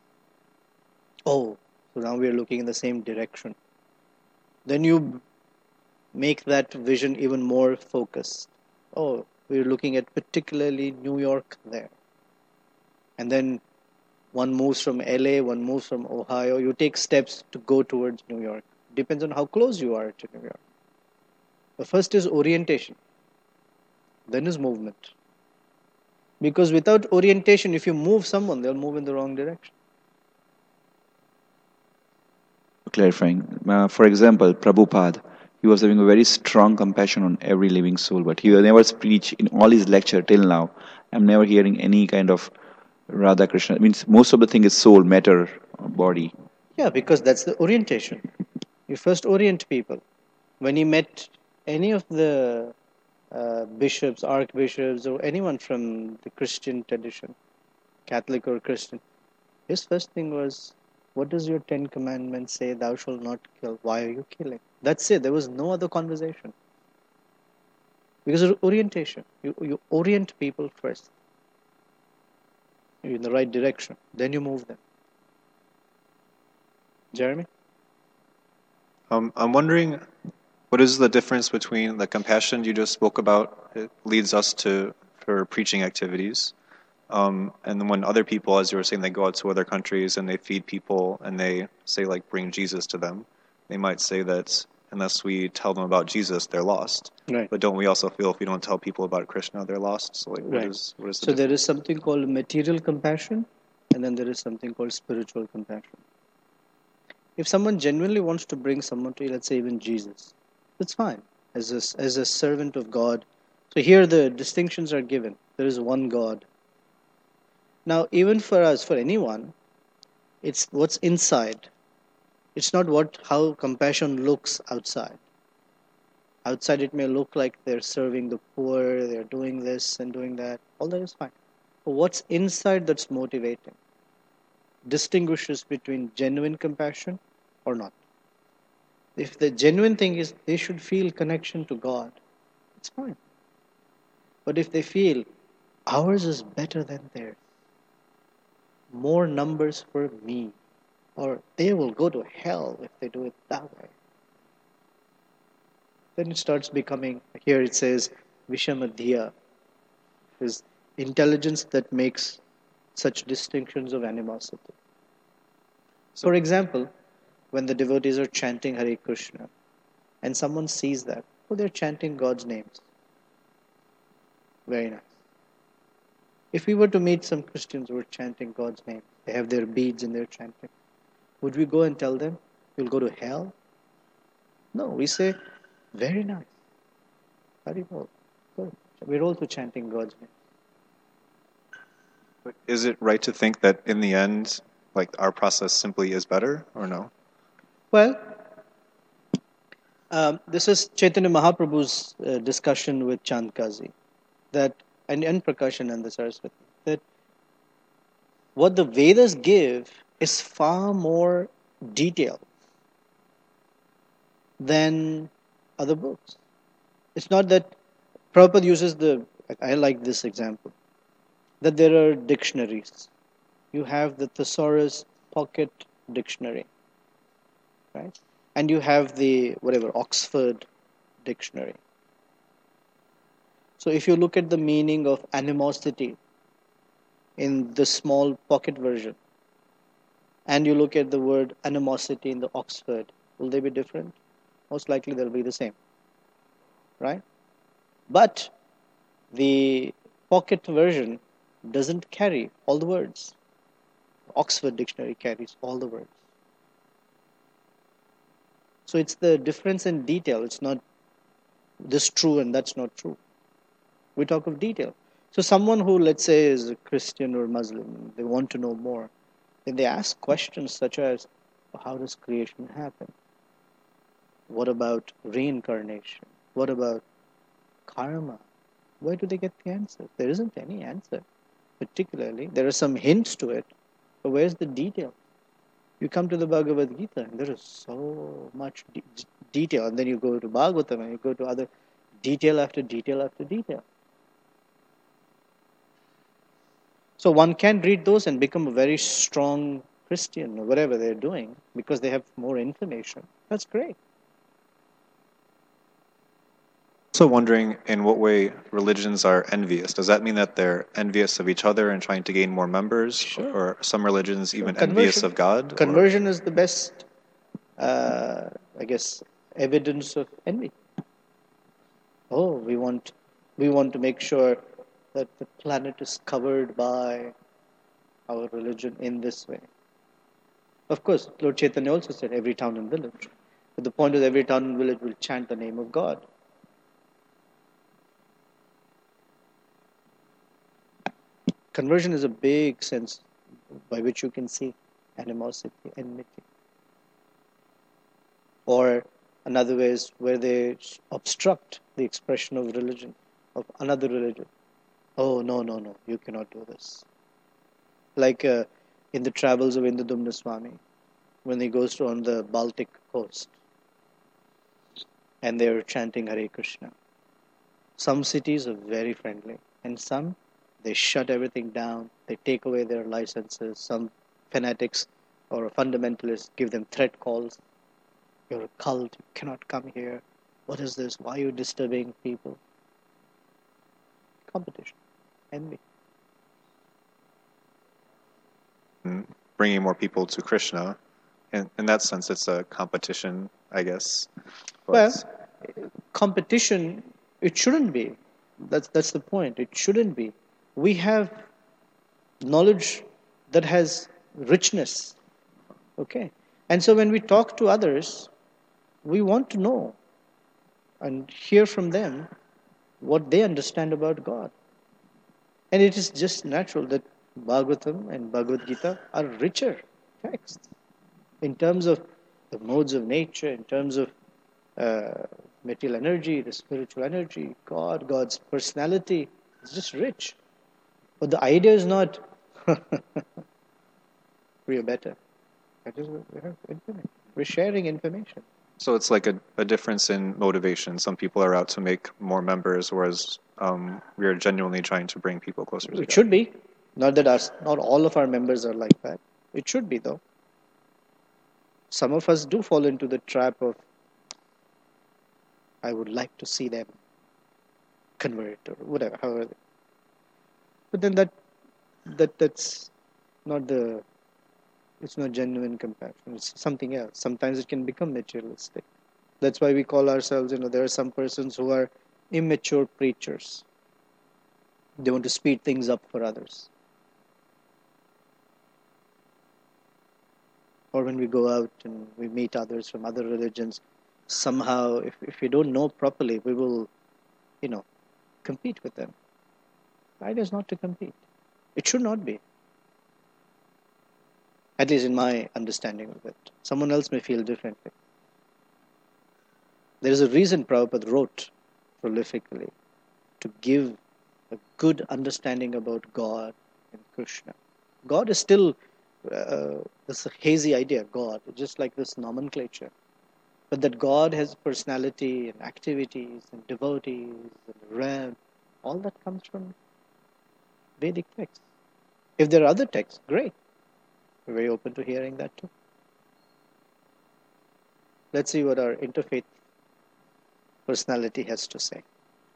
Oh, so now we are looking in the same direction. Then you make that vision even more focused. Oh, we're looking at particularly New York there. And then one moves from L A, one moves from Ohio. You take steps to go towards New York. Depends on how close you are to New York. The first is orientation. Then is movement. Because without orientation, if you move someone, they'll move in the wrong direction. Clarifying. Uh, for example, Prabhupada, he was having a very strong compassion on every living soul, but he never preached in all his lecture till now. I'm never hearing any kind of Radha Krishna. I mean, most of the thing is soul, matter, body. Yeah, because that's the orientation. You first orient people. When he met any of the uh, bishops, archbishops, or anyone from the Christian tradition, Catholic or Christian, his first thing was, what does your Ten Commandments say? Thou shalt not kill. Why are you killing? That's it. There was no other conversation. Because of orientation. You, you orient people first. You're in the right direction. Then you move them. Jeremy? Um, I'm wondering, what is the difference between the compassion you just spoke about? It leads us to for preaching activities. Um, and then when other people, as you were saying, they go out to other countries and they feed people and they say, like, bring Jesus to them, they might say that unless we tell them about Jesus, they're lost. Right. But don't we also feel if we don't tell people about Krishna, they're lost? So, like, what Right. is what is the So difference? there is something called material compassion, and then there is something called spiritual compassion. If someone genuinely wants to bring someone to, let's say, even Jesus, that's fine. As a, as a servant of God. So here the distinctions are given. There is one God. Now, even for us, for anyone, it's what's inside. It's not what how compassion looks outside. Outside it may look like they're serving the poor, they're doing this and doing that. All that is fine. But what's inside that's motivating distinguishes between genuine compassion or not. If the genuine thing is they should feel connection to God, it's fine. But if they feel ours is better than theirs, more numbers for me, or they will go to hell if they do it that way, then it starts becoming, here it says, Vishamadhya, is intelligence that makes such distinctions of animosity. For example, when the devotees are chanting Hare Krishna and someone sees that, oh, they're chanting God's names. Very nice. If we were to meet some Christians who are chanting God's name, they have their beads in their chanting, would we go and tell them, you'll go to hell? No, we say, very nice. Haribol. Good. We're also chanting God's name. But is it right to think that in the end, like our process simply is better, or no? Well, um, this is Chaitanya Mahaprabhu's uh, discussion with Chandkazi, that and, and Prakashan and the Saraswati, that what the Vedas give is far more detailed than other books. It's not that Prabhupada uses the, I like this example, that there are dictionaries. You have the Thesaurus Pocket Dictionary, right? And you have the, whatever, Oxford Dictionary. So if you look at the meaning of animosity in the small pocket version, and you look at the word animosity in the Oxford, will they be different? Most likely they'll be the same, right? But the pocket version doesn't carry all the words. Oxford Dictionary carries all the words. So it's the difference in detail. It's not this true and that's not true. We talk of detail. So someone who, let's say, is a Christian or Muslim, they want to know more, then they ask questions such as, how does creation happen? What about reincarnation? What about karma? Where do they get the answer? There isn't any answer, particularly. There are some hints to it, but where's the detail? You come to the Bhagavad Gita, and there is so much de- detail. And then you go to Bhagavatam, and you go to other detail after detail after detail. So one can read those and become a very strong Christian or whatever they're doing because they have more information. That's great. Also wondering in what way religions are envious. Does that mean that they're envious of each other and trying to gain more members? Sure. Or are some religions even Conversion- envious of God? or- Conversion is the best, uh, I guess, evidence of envy. Oh, we want, we want to make sure that the planet is covered by our religion in this way. Of course, Lord Chaitanya also said every town and village. But the point is every town and village will chant the name of God. Conversion is a big sense by which you can see animosity, enmity. Or another way is where they obstruct the expression of religion, of another religion. Oh, no, no, no, you cannot do this. Like uh, in the travels of Indudumna Swami, when he goes to on the Baltic coast, and they're chanting Hare Krishna. Some cities are very friendly, and some, they shut everything down, they take away their licenses. Some fanatics or fundamentalists give them threat calls. You're a cult, you cannot come here. What is this? Why are you disturbing people? Competition, envy. and bringing more people to Krishna. In, in that sense, it's a competition, I guess. But Well, competition, it shouldn't be. That's that's the point. It shouldn't be. We have knowledge that has richness. Okay. And so when we talk to others, we want to know and hear from them what they understand about God. And it is just natural that Bhagavatam and Bhagavad Gita are richer texts in terms of the modes of nature, in terms of uh, material energy, the spiritual energy, God, God's personality. It's just rich. But the idea is not we are better. That is, we're, infinite. We're sharing information. so it's like a, a difference in motivation. Some people are out to make more members, whereas um, we are genuinely trying to bring people closer to It God. should be. Not that us, not all of our members are like that. It should be, though. Some of us do fall into the trap of, I would like to see them convert or whatever, however. But then that that that's not the it's not genuine compassion. It's something else. Sometimes it can become materialistic. That's why we call ourselves, you know, there are some persons who are immature preachers. They want to speed things up for others. Or when we go out and we meet others from other religions, somehow, if, if we don't know properly, we will, you know, compete with them. The idea is not to compete. It should not be. At least in my understanding of it. Someone else may feel differently. There is a reason Prabhupada wrote prolifically to give a good understanding about God and Krishna. God is still uh, this hazy idea, God, just like this nomenclature. But that God has personality and activities and devotees and realm, all that comes from Vedic texts. If there are other texts, great. We're very open to hearing that too. Let's see what our interfaith personality has to say.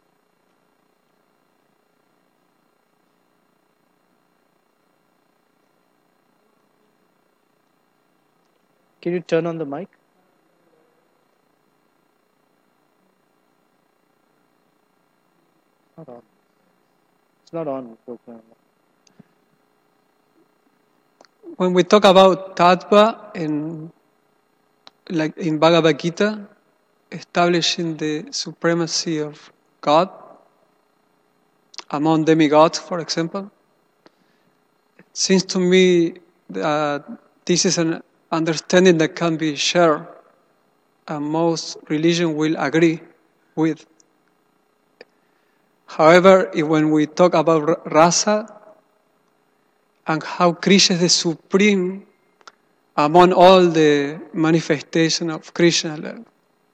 Can you turn on the mic? Not on. It's not on. When we talk about tattva in, like in Bhagavad Gita, establishing the supremacy of God among demigods, for example, it seems to me that this is an understanding that can be shared, and most religion will agree with. However, if when we talk about rasa and how Krishna is the supreme among all the manifestation of Krishna,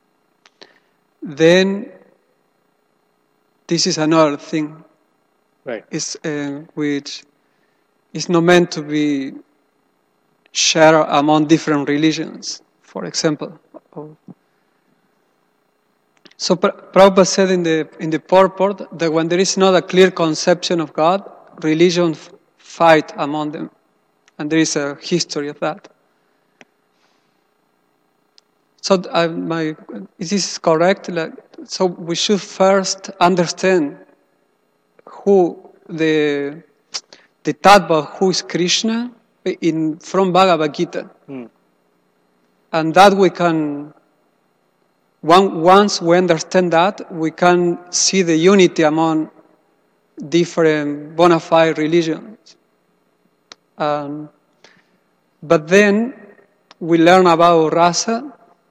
then this is another thing, right? It's, uh, which is not meant to be shared among different religions, for example. So Prabhupada said in the in the purport that when there is not a clear conception of God, religions fight among them, and there is a history of that. So I, my is this correct? Like, so we should first understand who the the tattva, who is Krishna, in from Bhagavad Gita, hmm. and that we can. One, once we understand that, we can see the unity among different bona fide religions. Um, but then we learn about rasa,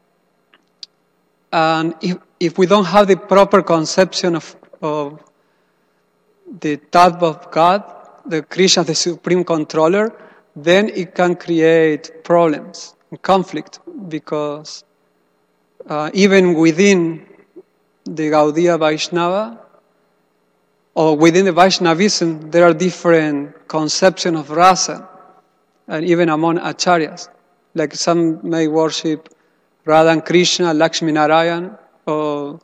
and if, if we don't have the proper conception of, of the tattva of God, the Krishna, the supreme controller, then it can create problems and conflict, because Uh, even within the Gaudiya Vaishnava, or within the Vaishnavism, there are different conceptions of rasa, and even among acharyas. Like some may worship Radha and Krishna, Lakshmi Narayan, or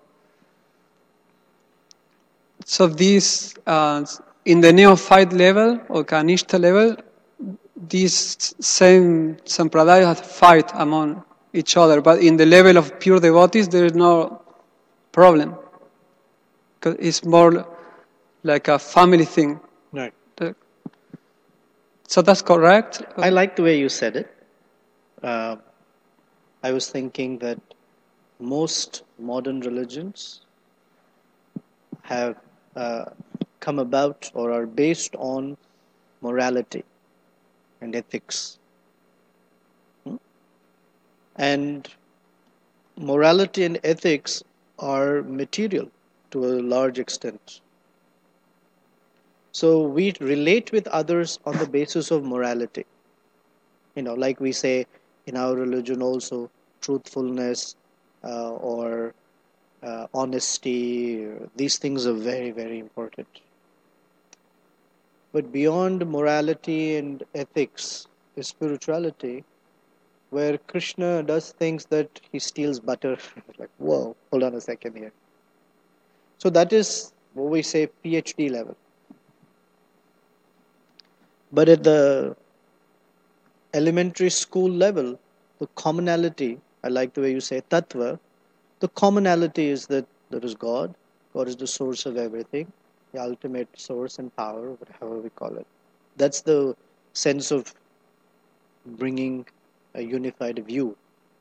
so these, uh, in the neophyte level, or Kanishta level, these same sampradayas fight among each other, but in the level of pure devotees, there is no problem, because it's more like a family thing. Right. So that's correct. I like the way you said it. Uh, I was thinking that most modern religions have uh, come about or are based on morality and ethics. And morality and ethics are material to a large extent. So we relate with others on the basis of morality. You know, like we say in our religion also, truthfulness uh, or uh, honesty, these things are very, very important. But beyond morality and ethics is spirituality, where Krishna does things that he steals butter. Like, whoa, hold on a second here. So that is what we say PhD level. But at the elementary school level, the commonality, I like the way you say tattva, the commonality is that there is God. God is the source of everything, the ultimate source and power, whatever we call it. That's the sense of bringing a unified view.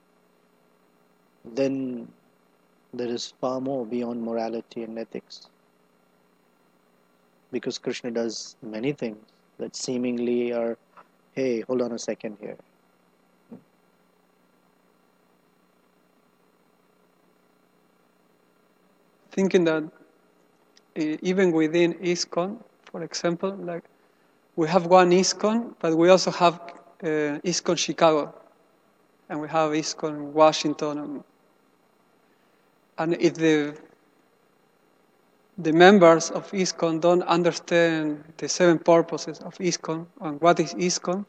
Then there is far more beyond morality and ethics. Because Krishna does many things that seemingly are, hey, hold on a second here. Thinking that uh, even within ISKCON, for example, like we have one ISKCON, but we also have uh, ISKCON Chicago, and we have ISKCON Washington, and, and if the the members of ISKCON don't understand the seven purposes of ISKCON and what is ISKCON,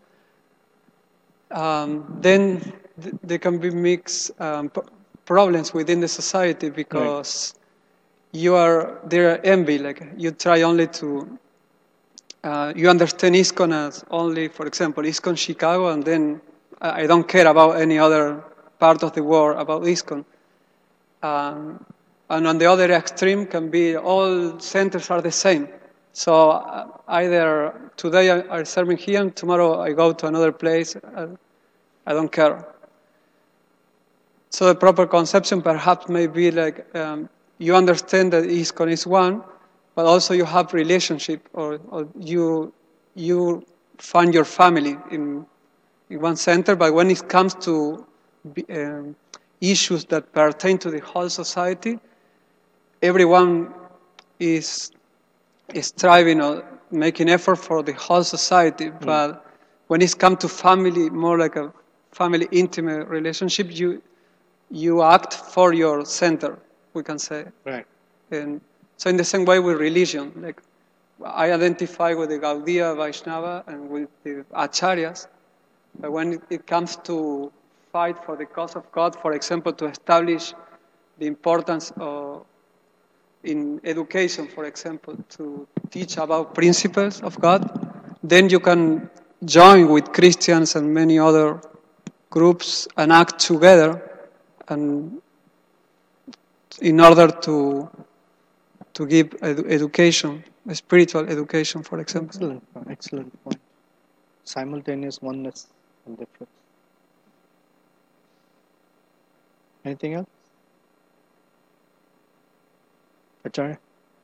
um, then th- there can be mixed um, p- problems within the society because right. you are there are envy. Like you try only to uh, you understand ISKCON as only, for example, ISKCON Chicago, and then I, I don't care about any other part of the world about ISKCON. Um, And on the other extreme can be all centers are the same. So uh, either today I, I'm serving here and tomorrow I go to another place. I, I don't care. So the proper conception perhaps may be like um, you understand that ISKCON is one, but also you have relationship or, or you you find your family in, in one center. But when it comes to be, um, issues that pertain to the whole society, everyone is, is striving or making effort for the whole society, mm. but when it's come to family, more like a family intimate relationship, you you act for your center, we can say. Right. And so in the same way with religion, like I identify with the Gaudiya, Vaishnava, and with the Acharyas, but when it comes to fight for the cause of God, for example, to establish the importance of in education, for example, to teach about principles of God, then you can join with Christians and many other groups and act together and in order to to give edu- education, spiritual education, for example. Excellent, excellent point. Simultaneous oneness and difference. Anything else? Acharya?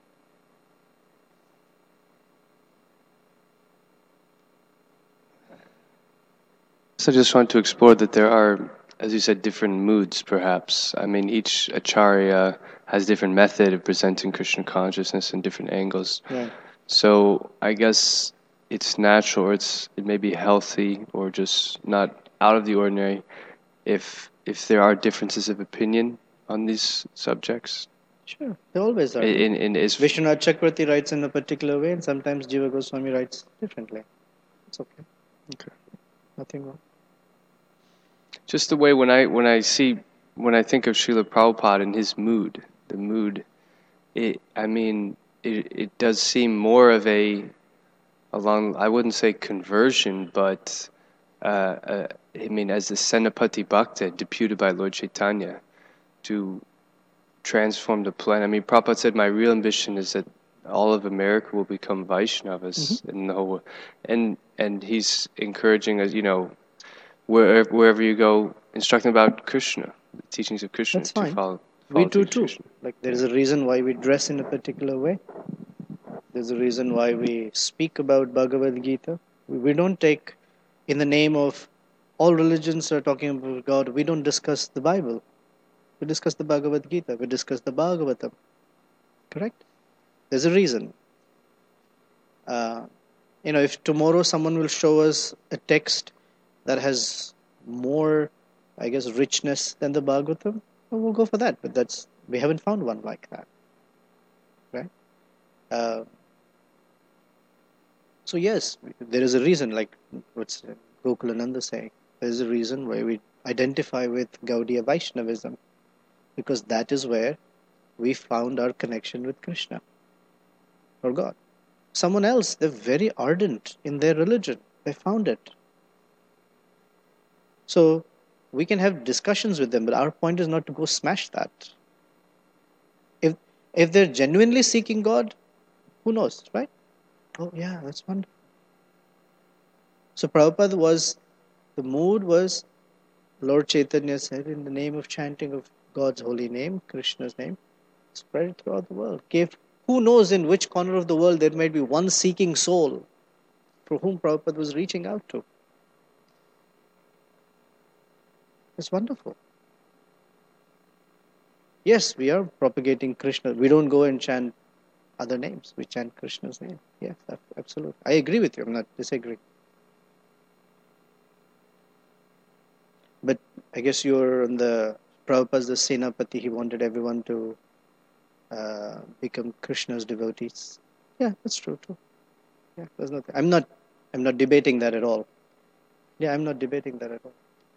So I just want to explore that there are, as you said, different moods perhaps. I mean, each acharya has different method of presenting Krishna consciousness in different angles. Right. So I guess it's natural, or it's it may be healthy, or just not out of the ordinary, if if there are differences of opinion on these subjects. Sure, they always are. In, in, is Vishwanath Chakravarti writes in a particular way, and sometimes Jiva Goswami writes differently. It's okay. Okay. Nothing wrong. Just the way when I when I see when I think of Srila Prabhupada and his mood, the mood, it I mean it it does seem more of a along I wouldn't say conversion, but uh, uh, I mean as the Senapati Bhakta deputed by Lord Chaitanya to transform the planet. I mean, Prabhupada said, my real ambition is that all of America will become Vaishnavas, mm-hmm. in the whole world. And and he's encouraging us, you know, wherever wherever you go, instructing about Krishna, the teachings of Krishna. That's to fine. follow. follow We do too. Krishna. Like there is a reason why we dress in a particular way. There's a reason why we speak about Bhagavad Gita. We, we don't take, in the name of all religions are talking about God, we don't discuss the Bible. We discuss the Bhagavad Gita. We discuss the Bhagavatam. Correct? There's a reason. Uh, you know, if tomorrow someone will show us a text that has more, I guess, richness than the Bhagavatam, well, we'll go for that. But that's we haven't found one like that. Right? Uh, so yes, there is a reason, like what's Gokulananda saying. There is a reason why we identify with Gaudiya Vaishnavism. Because that is where we found our connection with Krishna or God. someone else. They're very ardent in their religion. They found it. So we can have discussions with them, but our point is not to go smash that. If if they're genuinely seeking God, who knows, right? Oh yeah, that's wonderful. So Prabhupada was, the mood was, Lord Chaitanya said, in the name of chanting of God's holy name, Krishna's name, spread it throughout the world. Gave, who knows in which corner of the world there might be one seeking soul for whom Prabhupada was reaching out to. It's wonderful. Yes, we are propagating Krishna. We don't go and chant other names. We chant Krishna's name. Yes, absolutely. I agree with you. I'm not disagreeing. But I guess you're on the Prabhupada's the Senapati. He wanted everyone to uh, become Krishna's devotees. Yeah, that's true too. Yeah, there's nothing. I'm not. I'm not debating that at all. Yeah, I'm not debating that at all.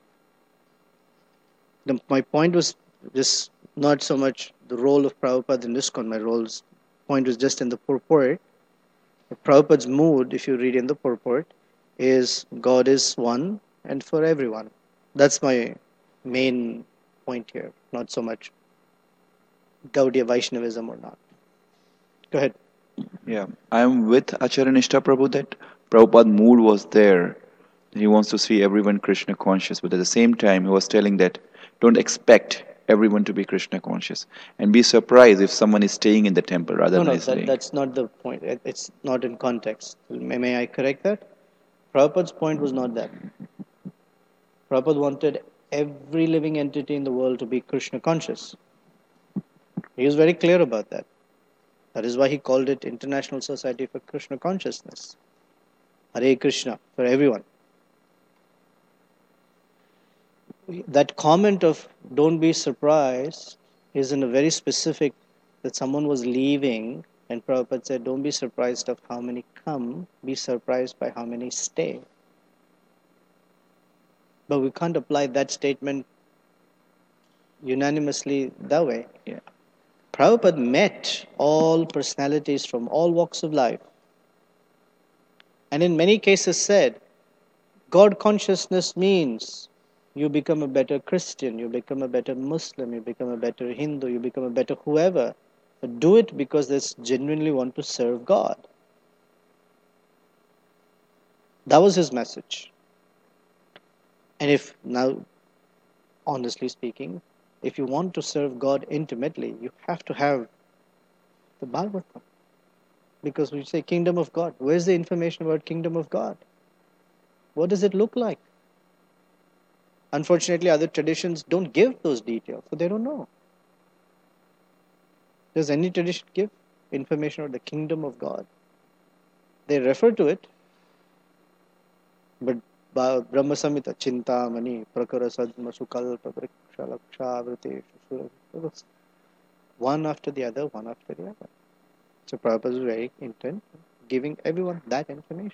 The, my point was just not so much the role of Prabhupada in ISKCON. My role's point was just in the purport. Prabhupada's mood, if you read in the purport, is God is one and for everyone. That's my main point here, not so much Gaudiya Vaishnavism or not. Go ahead. Yeah, I am with Acharya Nishtha Prabhu that Prabhupada's mood was there. He wants to see everyone Krishna conscious, but at the same time, he was telling that don't expect everyone to be Krishna conscious and be surprised if someone is staying in the temple rather No, than no, is that, staying. that's not the point. It- It's not in context. May, may I correct that? Prabhupada's point was not that. Prabhupada wanted every living entity in the world to be Krishna conscious. He was very clear about that. That is why he called it International Society for Krishna Consciousness. Hare Krishna, for everyone. That comment of don't be surprised is in a very specific, that someone was leaving and Prabhupada said don't be surprised of how many come, be surprised by how many stay. But we can't apply that statement unanimously that way. Yeah. Prabhupada met all personalities from all walks of life and in many cases said, God consciousness means you become a better Christian, you become a better Muslim, you become a better Hindu, you become a better whoever. But do it because they genuinely want to serve God. That was his message. And if now, honestly speaking, if you want to serve God intimately, you have to have the Bhagavatam. Because we say kingdom of God. Where's the information about kingdom of God? What does it look like? Unfortunately, other traditions don't give those details, so they don't know. Does any tradition give information about the kingdom of God? They refer to it, but Brahma Samhita, Chintamani, Prakara Sadma Sukalpa, Vriksha, Laksha, Vrite, one after the other, one after the other. So Prabhupada is very intent giving everyone that information.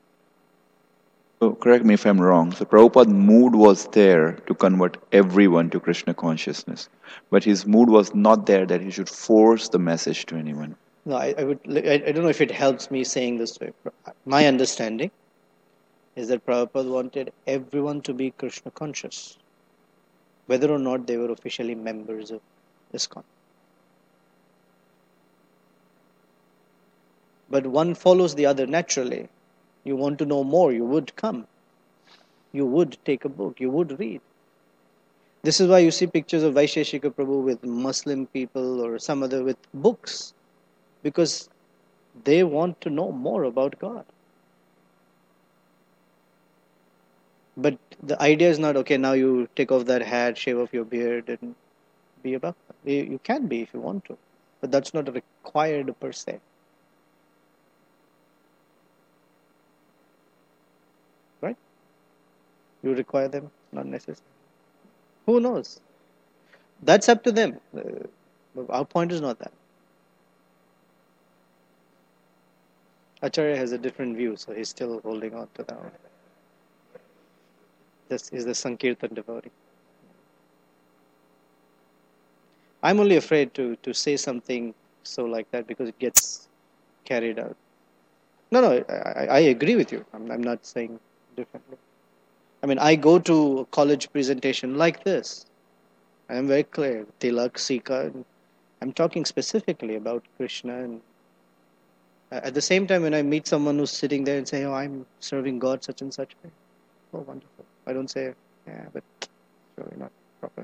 So correct me if I'm wrong. So Prabhupada's mood was there to convert everyone to Krishna consciousness, but his mood was not there that he should force the message to anyone. No, I, I would. I, I don't know if it helps me saying this way. My understanding is that Prabhupada wanted everyone to be Krishna conscious, whether or not they were officially members of ISKCON. But one follows the other naturally. You want to know more, you would come. You would take a book, you would read. This is why you see pictures of Vaisheshika Prabhu with Muslim people or some other with books. Because they want to know more about God. But the idea is not, okay, now you take off that hat, shave off your beard and be a bhakta. You can be if you want to. But that's not required per se. Right? You require them? Not necessary. Who knows? That's up to them. Uh, our point is not that. Acharya has a different view, so he's still holding on to that one. This is the Sankirtan devotee. I'm only afraid to, to say something so like that because it gets carried out. No, no, I, I, I agree with you. I'm, I'm not saying differently. I mean, I go to a college presentation like this. I am very clear. Tilak, Sika. And I'm talking specifically about Krishna. And at the same time, when I meet someone who's sitting there and say, "Oh, I'm serving God such and such way," oh, wonderful. I don't say, "Yeah, but surely not proper."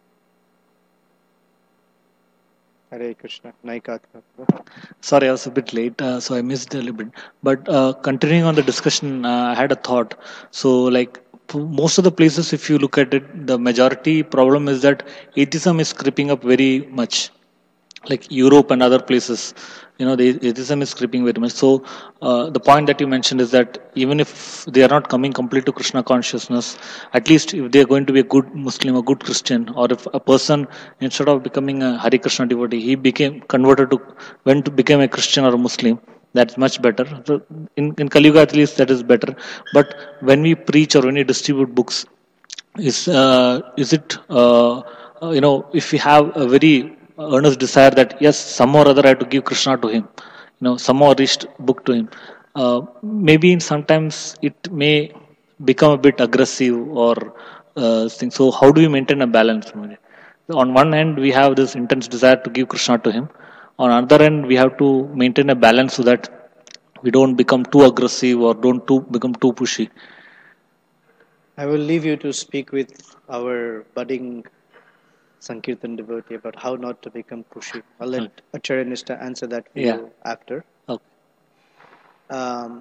Hare Krishna. Naikat. Sorry, I was a bit late, uh, so I missed a little bit. But uh, continuing on the discussion, uh, I had a thought. So, like p- most of the places, if you look at it, the majority problem is that atheism is creeping up very much, like Europe and other places. You know, the atheism is creeping very much. So, uh, the point that you mentioned is that even if they are not coming complete to Krishna consciousness, at least if they are going to be a good Muslim, a good Christian, or if a person instead of becoming a Hare Krishna devotee, he became converted to went to become a Christian or a Muslim. That's much better. So in in Kali Yuga, at least that is better. But when we preach or when we distribute books, is uh, is it uh, uh, you know, if we have a very earnest desire that yes, some or other I have to give Krishna to him, you know, some more reached book to him, uh, maybe in sometimes it may become a bit aggressive or uh, thing. So how do we maintain a balance? On one hand we have this intense desire to give Krishna to him, on other end we have to maintain a balance so that we don't become too aggressive or don't too become too pushy. I will leave you to speak with our budding Sankirtan devotee about how not to become pushy. I'll let Acharya Nishta answer that for Yeah. you after. Okay. Um,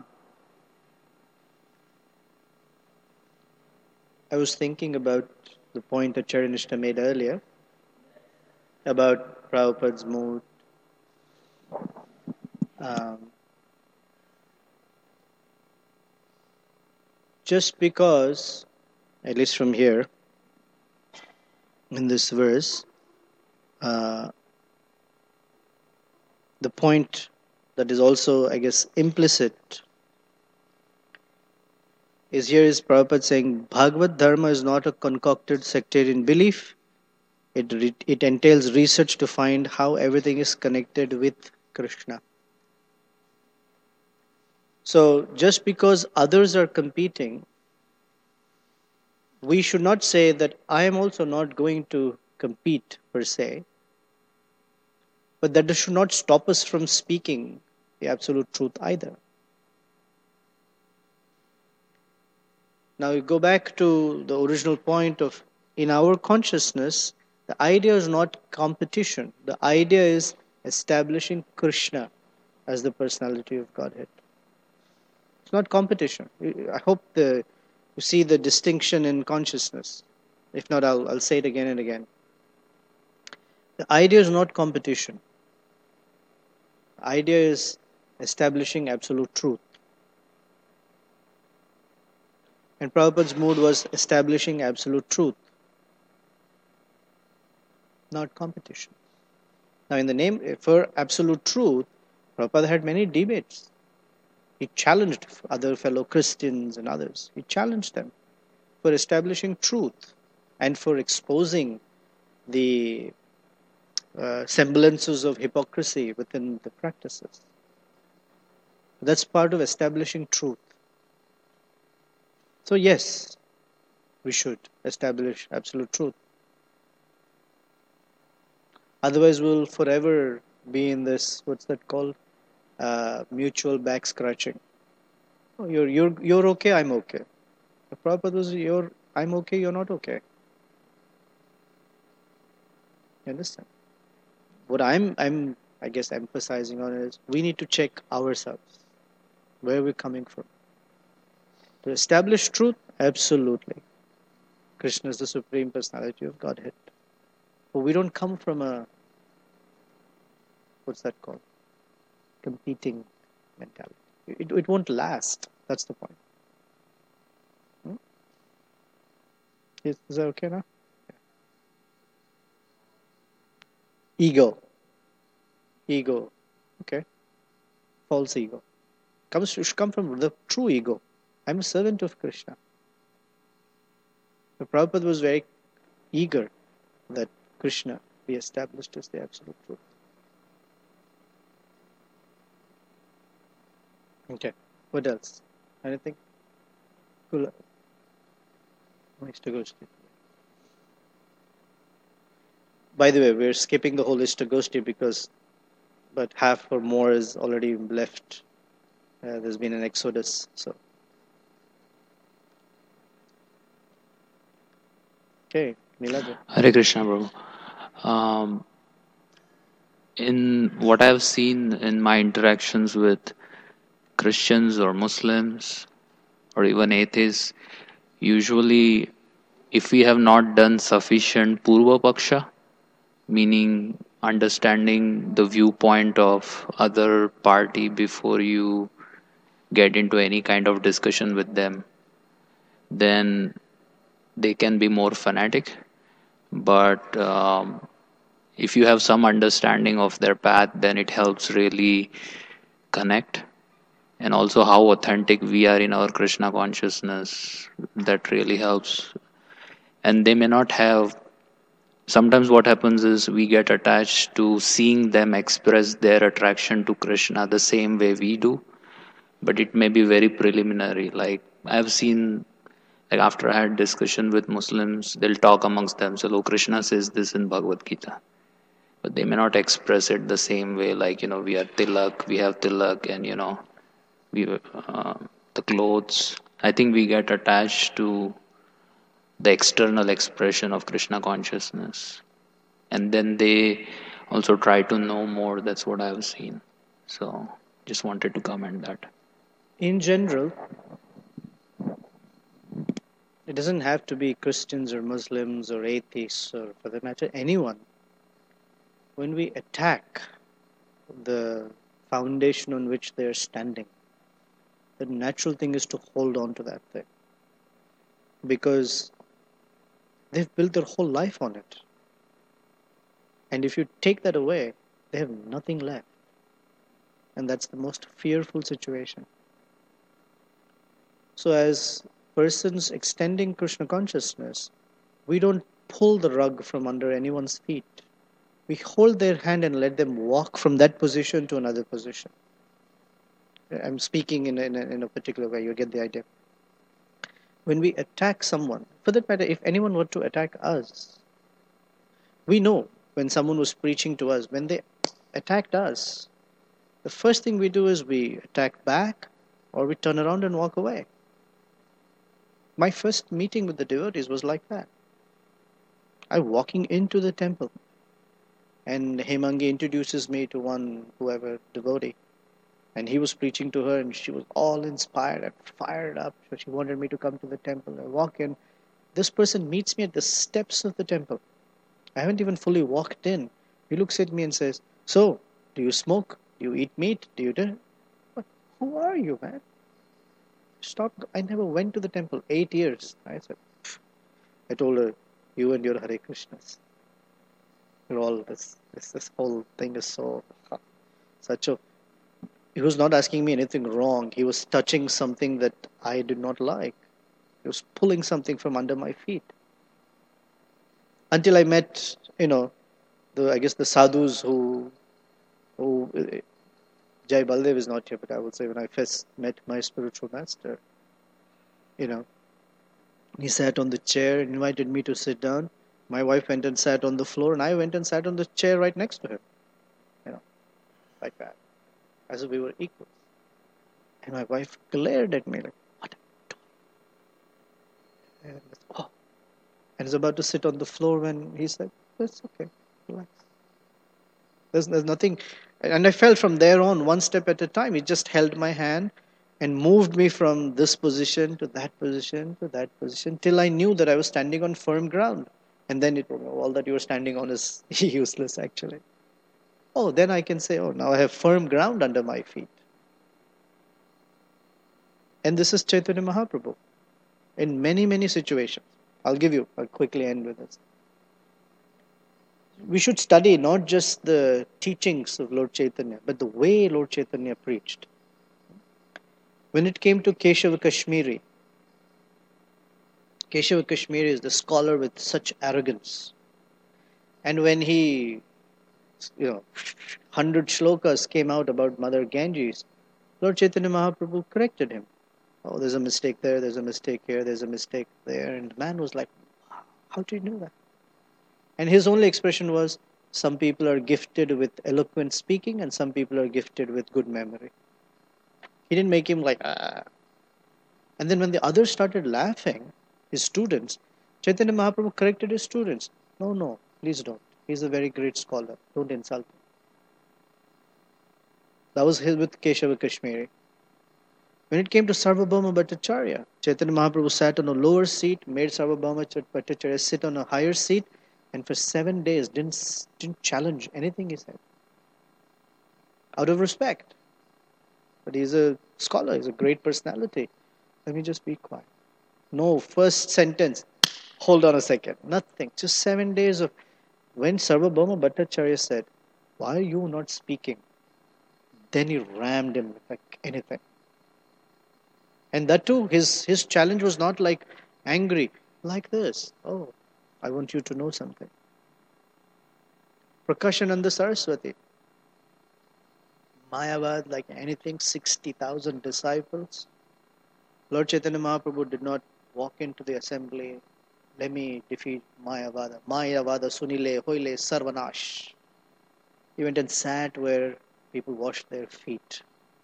I was thinking about the point that Acharya Nishta made earlier about Prabhupada's mood. Um, just because, at least from here, in this verse, uh, the point that is also, I guess, implicit is here is Prabhupada saying Bhagavad Dharma is not a concocted sectarian belief. It, re- it entails research to find how everything is connected with Krishna. So just because others are competing, we should not say that I am also not going to compete per se, but that should not stop us from speaking the absolute truth either. Now you go back to the original point of in our consciousness, the idea is not competition. The idea is establishing Krishna as the personality of Godhead. It's not competition. I hope the you see the distinction in consciousness. If not, I'll, I'll say it again and again. The idea is not competition. The idea is establishing absolute truth. And Prabhupada's mood was establishing absolute truth, not competition. Now, in the name for absolute truth, Prabhupada had many debates. He challenged other fellow Christians and others. He challenged them for establishing truth and for exposing the uh, semblances of hypocrisy within the practices. That's part of establishing truth. So yes, we should establish absolute truth. Otherwise, we'll forever be in this, what's that called? Uh, mutual back scratching. Oh, you're, you're, you're okay, I'm okay. The Prabhupada was, you're, I'm okay, you're not okay. You understand? What I'm, I'm, I guess, emphasizing on is we need to check ourselves. Where we're coming from. To establish truth, absolutely. Krishna is the Supreme Personality of Godhead. But we don't come from a, what's that called? Competing mentality. It, it won't last. That's the point. Hmm? Is, is that okay now? Yeah. Ego. Ego. Okay. False ego. Comes should come from the true ego. I'm a servant of Krishna. The Prabhupada was very eager that Krishna be established as the absolute truth. Okay. What else? Anything? Cool. Ishtagoshti. By the way, we're skipping the whole Ishtagoshti because, but half or more is already left. Uh, there's been an exodus. So, okay, Nilaja. Hare Krishna, Prabhu. Um, in what I've seen in my interactions with Christians or Muslims or even atheists, usually if we have not done sufficient Purva Paksha, meaning understanding the viewpoint of other party before you get into any kind of discussion with them, then they can be more fanatic. But um, if you have some understanding of their path, then it helps really connect. And also how authentic we are in our Krishna consciousness, that really helps. And they may not have, sometimes what happens is we get attached to seeing them express their attraction to Krishna the same way we do, but it may be very preliminary. Like I've seen, like after I had discussion with Muslims, they'll talk amongst themselves, oh, Krishna says this in Bhagavad Gita. But they may not express it the same way, like, you know, we are tilak, we have tilak, and, you know, we uh, the clothes. I think we get attached to the external expression of Krishna consciousness. And then they also try to know more. That's what I've seen. So just wanted to comment that. In general, it doesn't have to be Christians or Muslims or atheists or, for that matter, anyone. When we attack the foundation on which they are standing, the natural thing is to hold on to that thing. Because they've built their whole life on it. And if you take that away, they have nothing left. And that's the most fearful situation. So as persons extending Krishna consciousness, we don't pull the rug from under anyone's feet. We hold their hand and let them walk from that position to another position. I'm speaking in a, in a, in a particular way, you get the idea. When we attack someone, for that matter, if anyone were to attack us, we know when someone was preaching to us, when they attacked us, the first thing we do is we attack back or we turn around and walk away. My first meeting with the devotees was like that. I'm walking into the temple and Hemangi introduces me to one, whoever, devotee. And he was preaching to her and she was all inspired and fired up. So she wanted me to come to the temple. I walk in. This person meets me at the steps of the temple. I haven't even fully walked in. He looks at me and says, so, do you smoke? Do you eat meat? Do you do? What? Who are you, man? Stop. I never went to the temple. Eight years. I said, I told her, you and your Hare Krishnas. You're all this, this, this whole thing is so, such a, he was not asking me anything wrong. He was touching something that I did not like. He was pulling something from under my feet. Until I met, you know, the I guess the sadhus who, who Jai Baldev is not here, but I would say when I first met my spiritual master, you know, he sat on the chair, invited me to sit down. My wife went and sat on the floor, and I went and sat on the chair right next to him. You know, like that. As if we were equals. And my wife glared at me like, what am I doing? And, oh. and was about to sit on the floor when he said, it's okay, relax. There's, there's nothing. And I felt from there on, one step at a time, he just held my hand and moved me from this position to that position to that position till I knew that I was standing on firm ground. And then it, all that you were standing on is useless actually. Oh, then I can say, oh, now I have firm ground under my feet. And this is Chaitanya Mahaprabhu. In many, many situations. I'll give you, I'll quickly end with this. We should study not just the teachings of Lord Chaitanya, but the way Lord Chaitanya preached. When it came to Keshava Kashmiri, Keshava Kashmiri is the scholar with such arrogance. And when he, you know, hundred shlokas came out about Mother Ganges, Lord Chaitanya Mahaprabhu corrected him. Oh, there's a mistake there, there's a mistake here, there's a mistake there. And the man was like, how do you know that? And his only expression was, some people are gifted with eloquent speaking and some people are gifted with good memory. He didn't make him like, ah. And then when the others started laughing, his students, Chaitanya Mahaprabhu corrected his students. No, no, please don't. He's a very great scholar. Don't insult him. That was his with Keshava Kashmiri. When it came to Sarvabhauma Bhattacharya, Chaitanya Mahaprabhu sat on a lower seat, made Sarvabhauma Bhattacharya sit on a higher seat, and for seven days didn't, didn't challenge anything he said. Out of respect. But he's a scholar, he's a great personality. Let me just be quiet. No, first sentence, hold on a second. Nothing. Just seven days of... When Sarvabhauma Bhattacharya said, why are you not speaking? Then he rammed him like anything. And that too, his, his challenge was not like angry, like this. Oh, I want you to know something. Prakashananda Saraswati. Mayavad, like anything, sixty thousand disciples. Lord Chaitanya Mahaprabhu did not walk into the assembly, let me defeat Mayavada. Mayavada sunile hoile sarvanash. He went and sat where people washed their feet.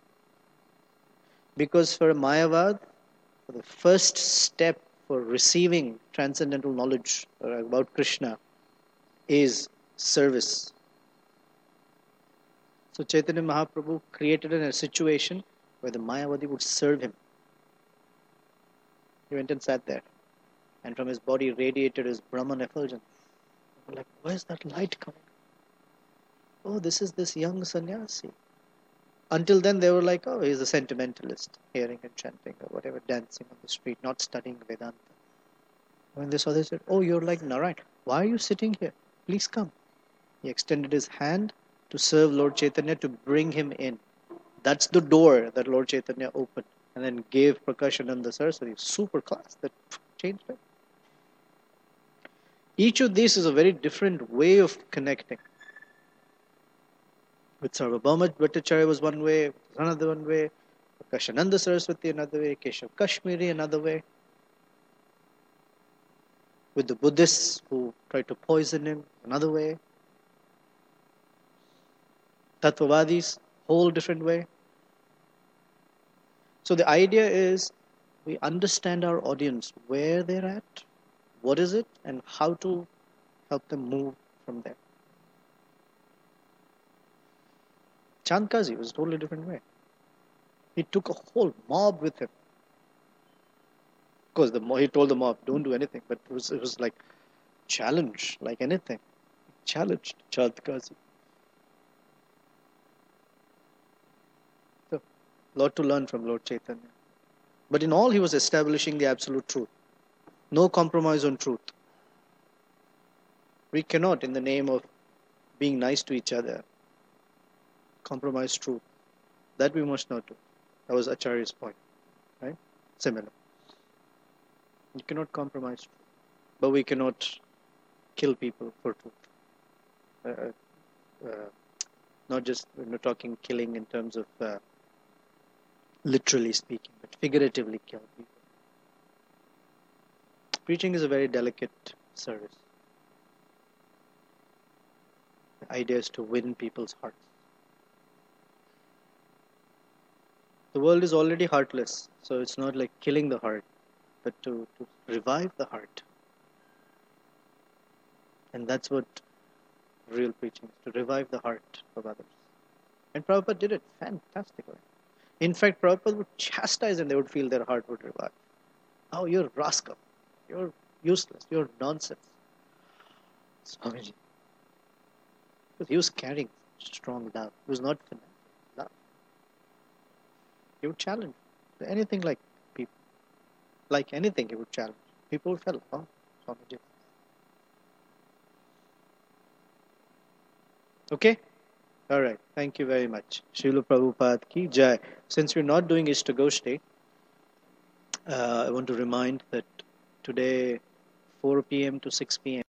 Because for Mayavad, for the first step for receiving transcendental knowledge about Krishna is service. So Chaitanya Mahaprabhu created a situation where the Mayavadi would serve him. He went and sat there. And from his body radiated his Brahman effulgence. Like, where's that light coming? Oh, this is this young sannyasi. Until then, they were like, oh, he's a sentimentalist, hearing and chanting or whatever, dancing on the street, not studying Vedanta. When they saw this, they said, oh, you're like Narayan. Why are you sitting here? Please come. He extended his hand to serve Lord Chaitanya, to bring him in. That's the door that Lord Chaitanya opened and then gave Prakashananda Saraswati. Super class. That changed it. Each of these is a very different way of connecting. With Sarvabhauma Bhattacharya was one way, another one way, Prakashananda Saraswati another way, Keshav Kashmiri another way. With the Buddhists who tried to poison him, another way. Tattvavadis, whole different way. So the idea is we understand our audience, where they're at, what is it, and how to help them move from there. Chand Kazi was a totally different way. He took a whole mob with him. Of course, the mo- he told the mob, don't do anything, but it was, it was like challenge, like anything. Challenged Chand Kazi. So, lot to learn from Lord Chaitanya. But in all, he was establishing the absolute truth. No compromise on truth. We cannot, in the name of being nice to each other, compromise truth. That we must not do. That was Acharya's point. Right? Similar. You cannot compromise truth. But we cannot kill people for truth. Uh, uh, not just, we're not talking killing in terms of uh, literally speaking, but figuratively kill people. Preaching is a very delicate service. The idea is to win people's hearts. The world is already heartless, so it's not like killing the heart, but to, to revive the heart. And that's what real preaching is, to revive the heart of others. And Prabhupada did it fantastically. In fact, Prabhupada would chastise them, they would feel their heart would revive. Oh, you're a rascal. You're useless. You're nonsense. Swamiji. Because he was carrying strong love. He was not fanatic. Love. He would challenge. Anything like people. Like anything he would challenge. People felt, oh, Swamiji. Okay? Alright. Thank you very much. Srila Prabhupada ki jai. Since we're not doing Ishtagoshti, uh, I want to remind that today, four p.m. to six p.m.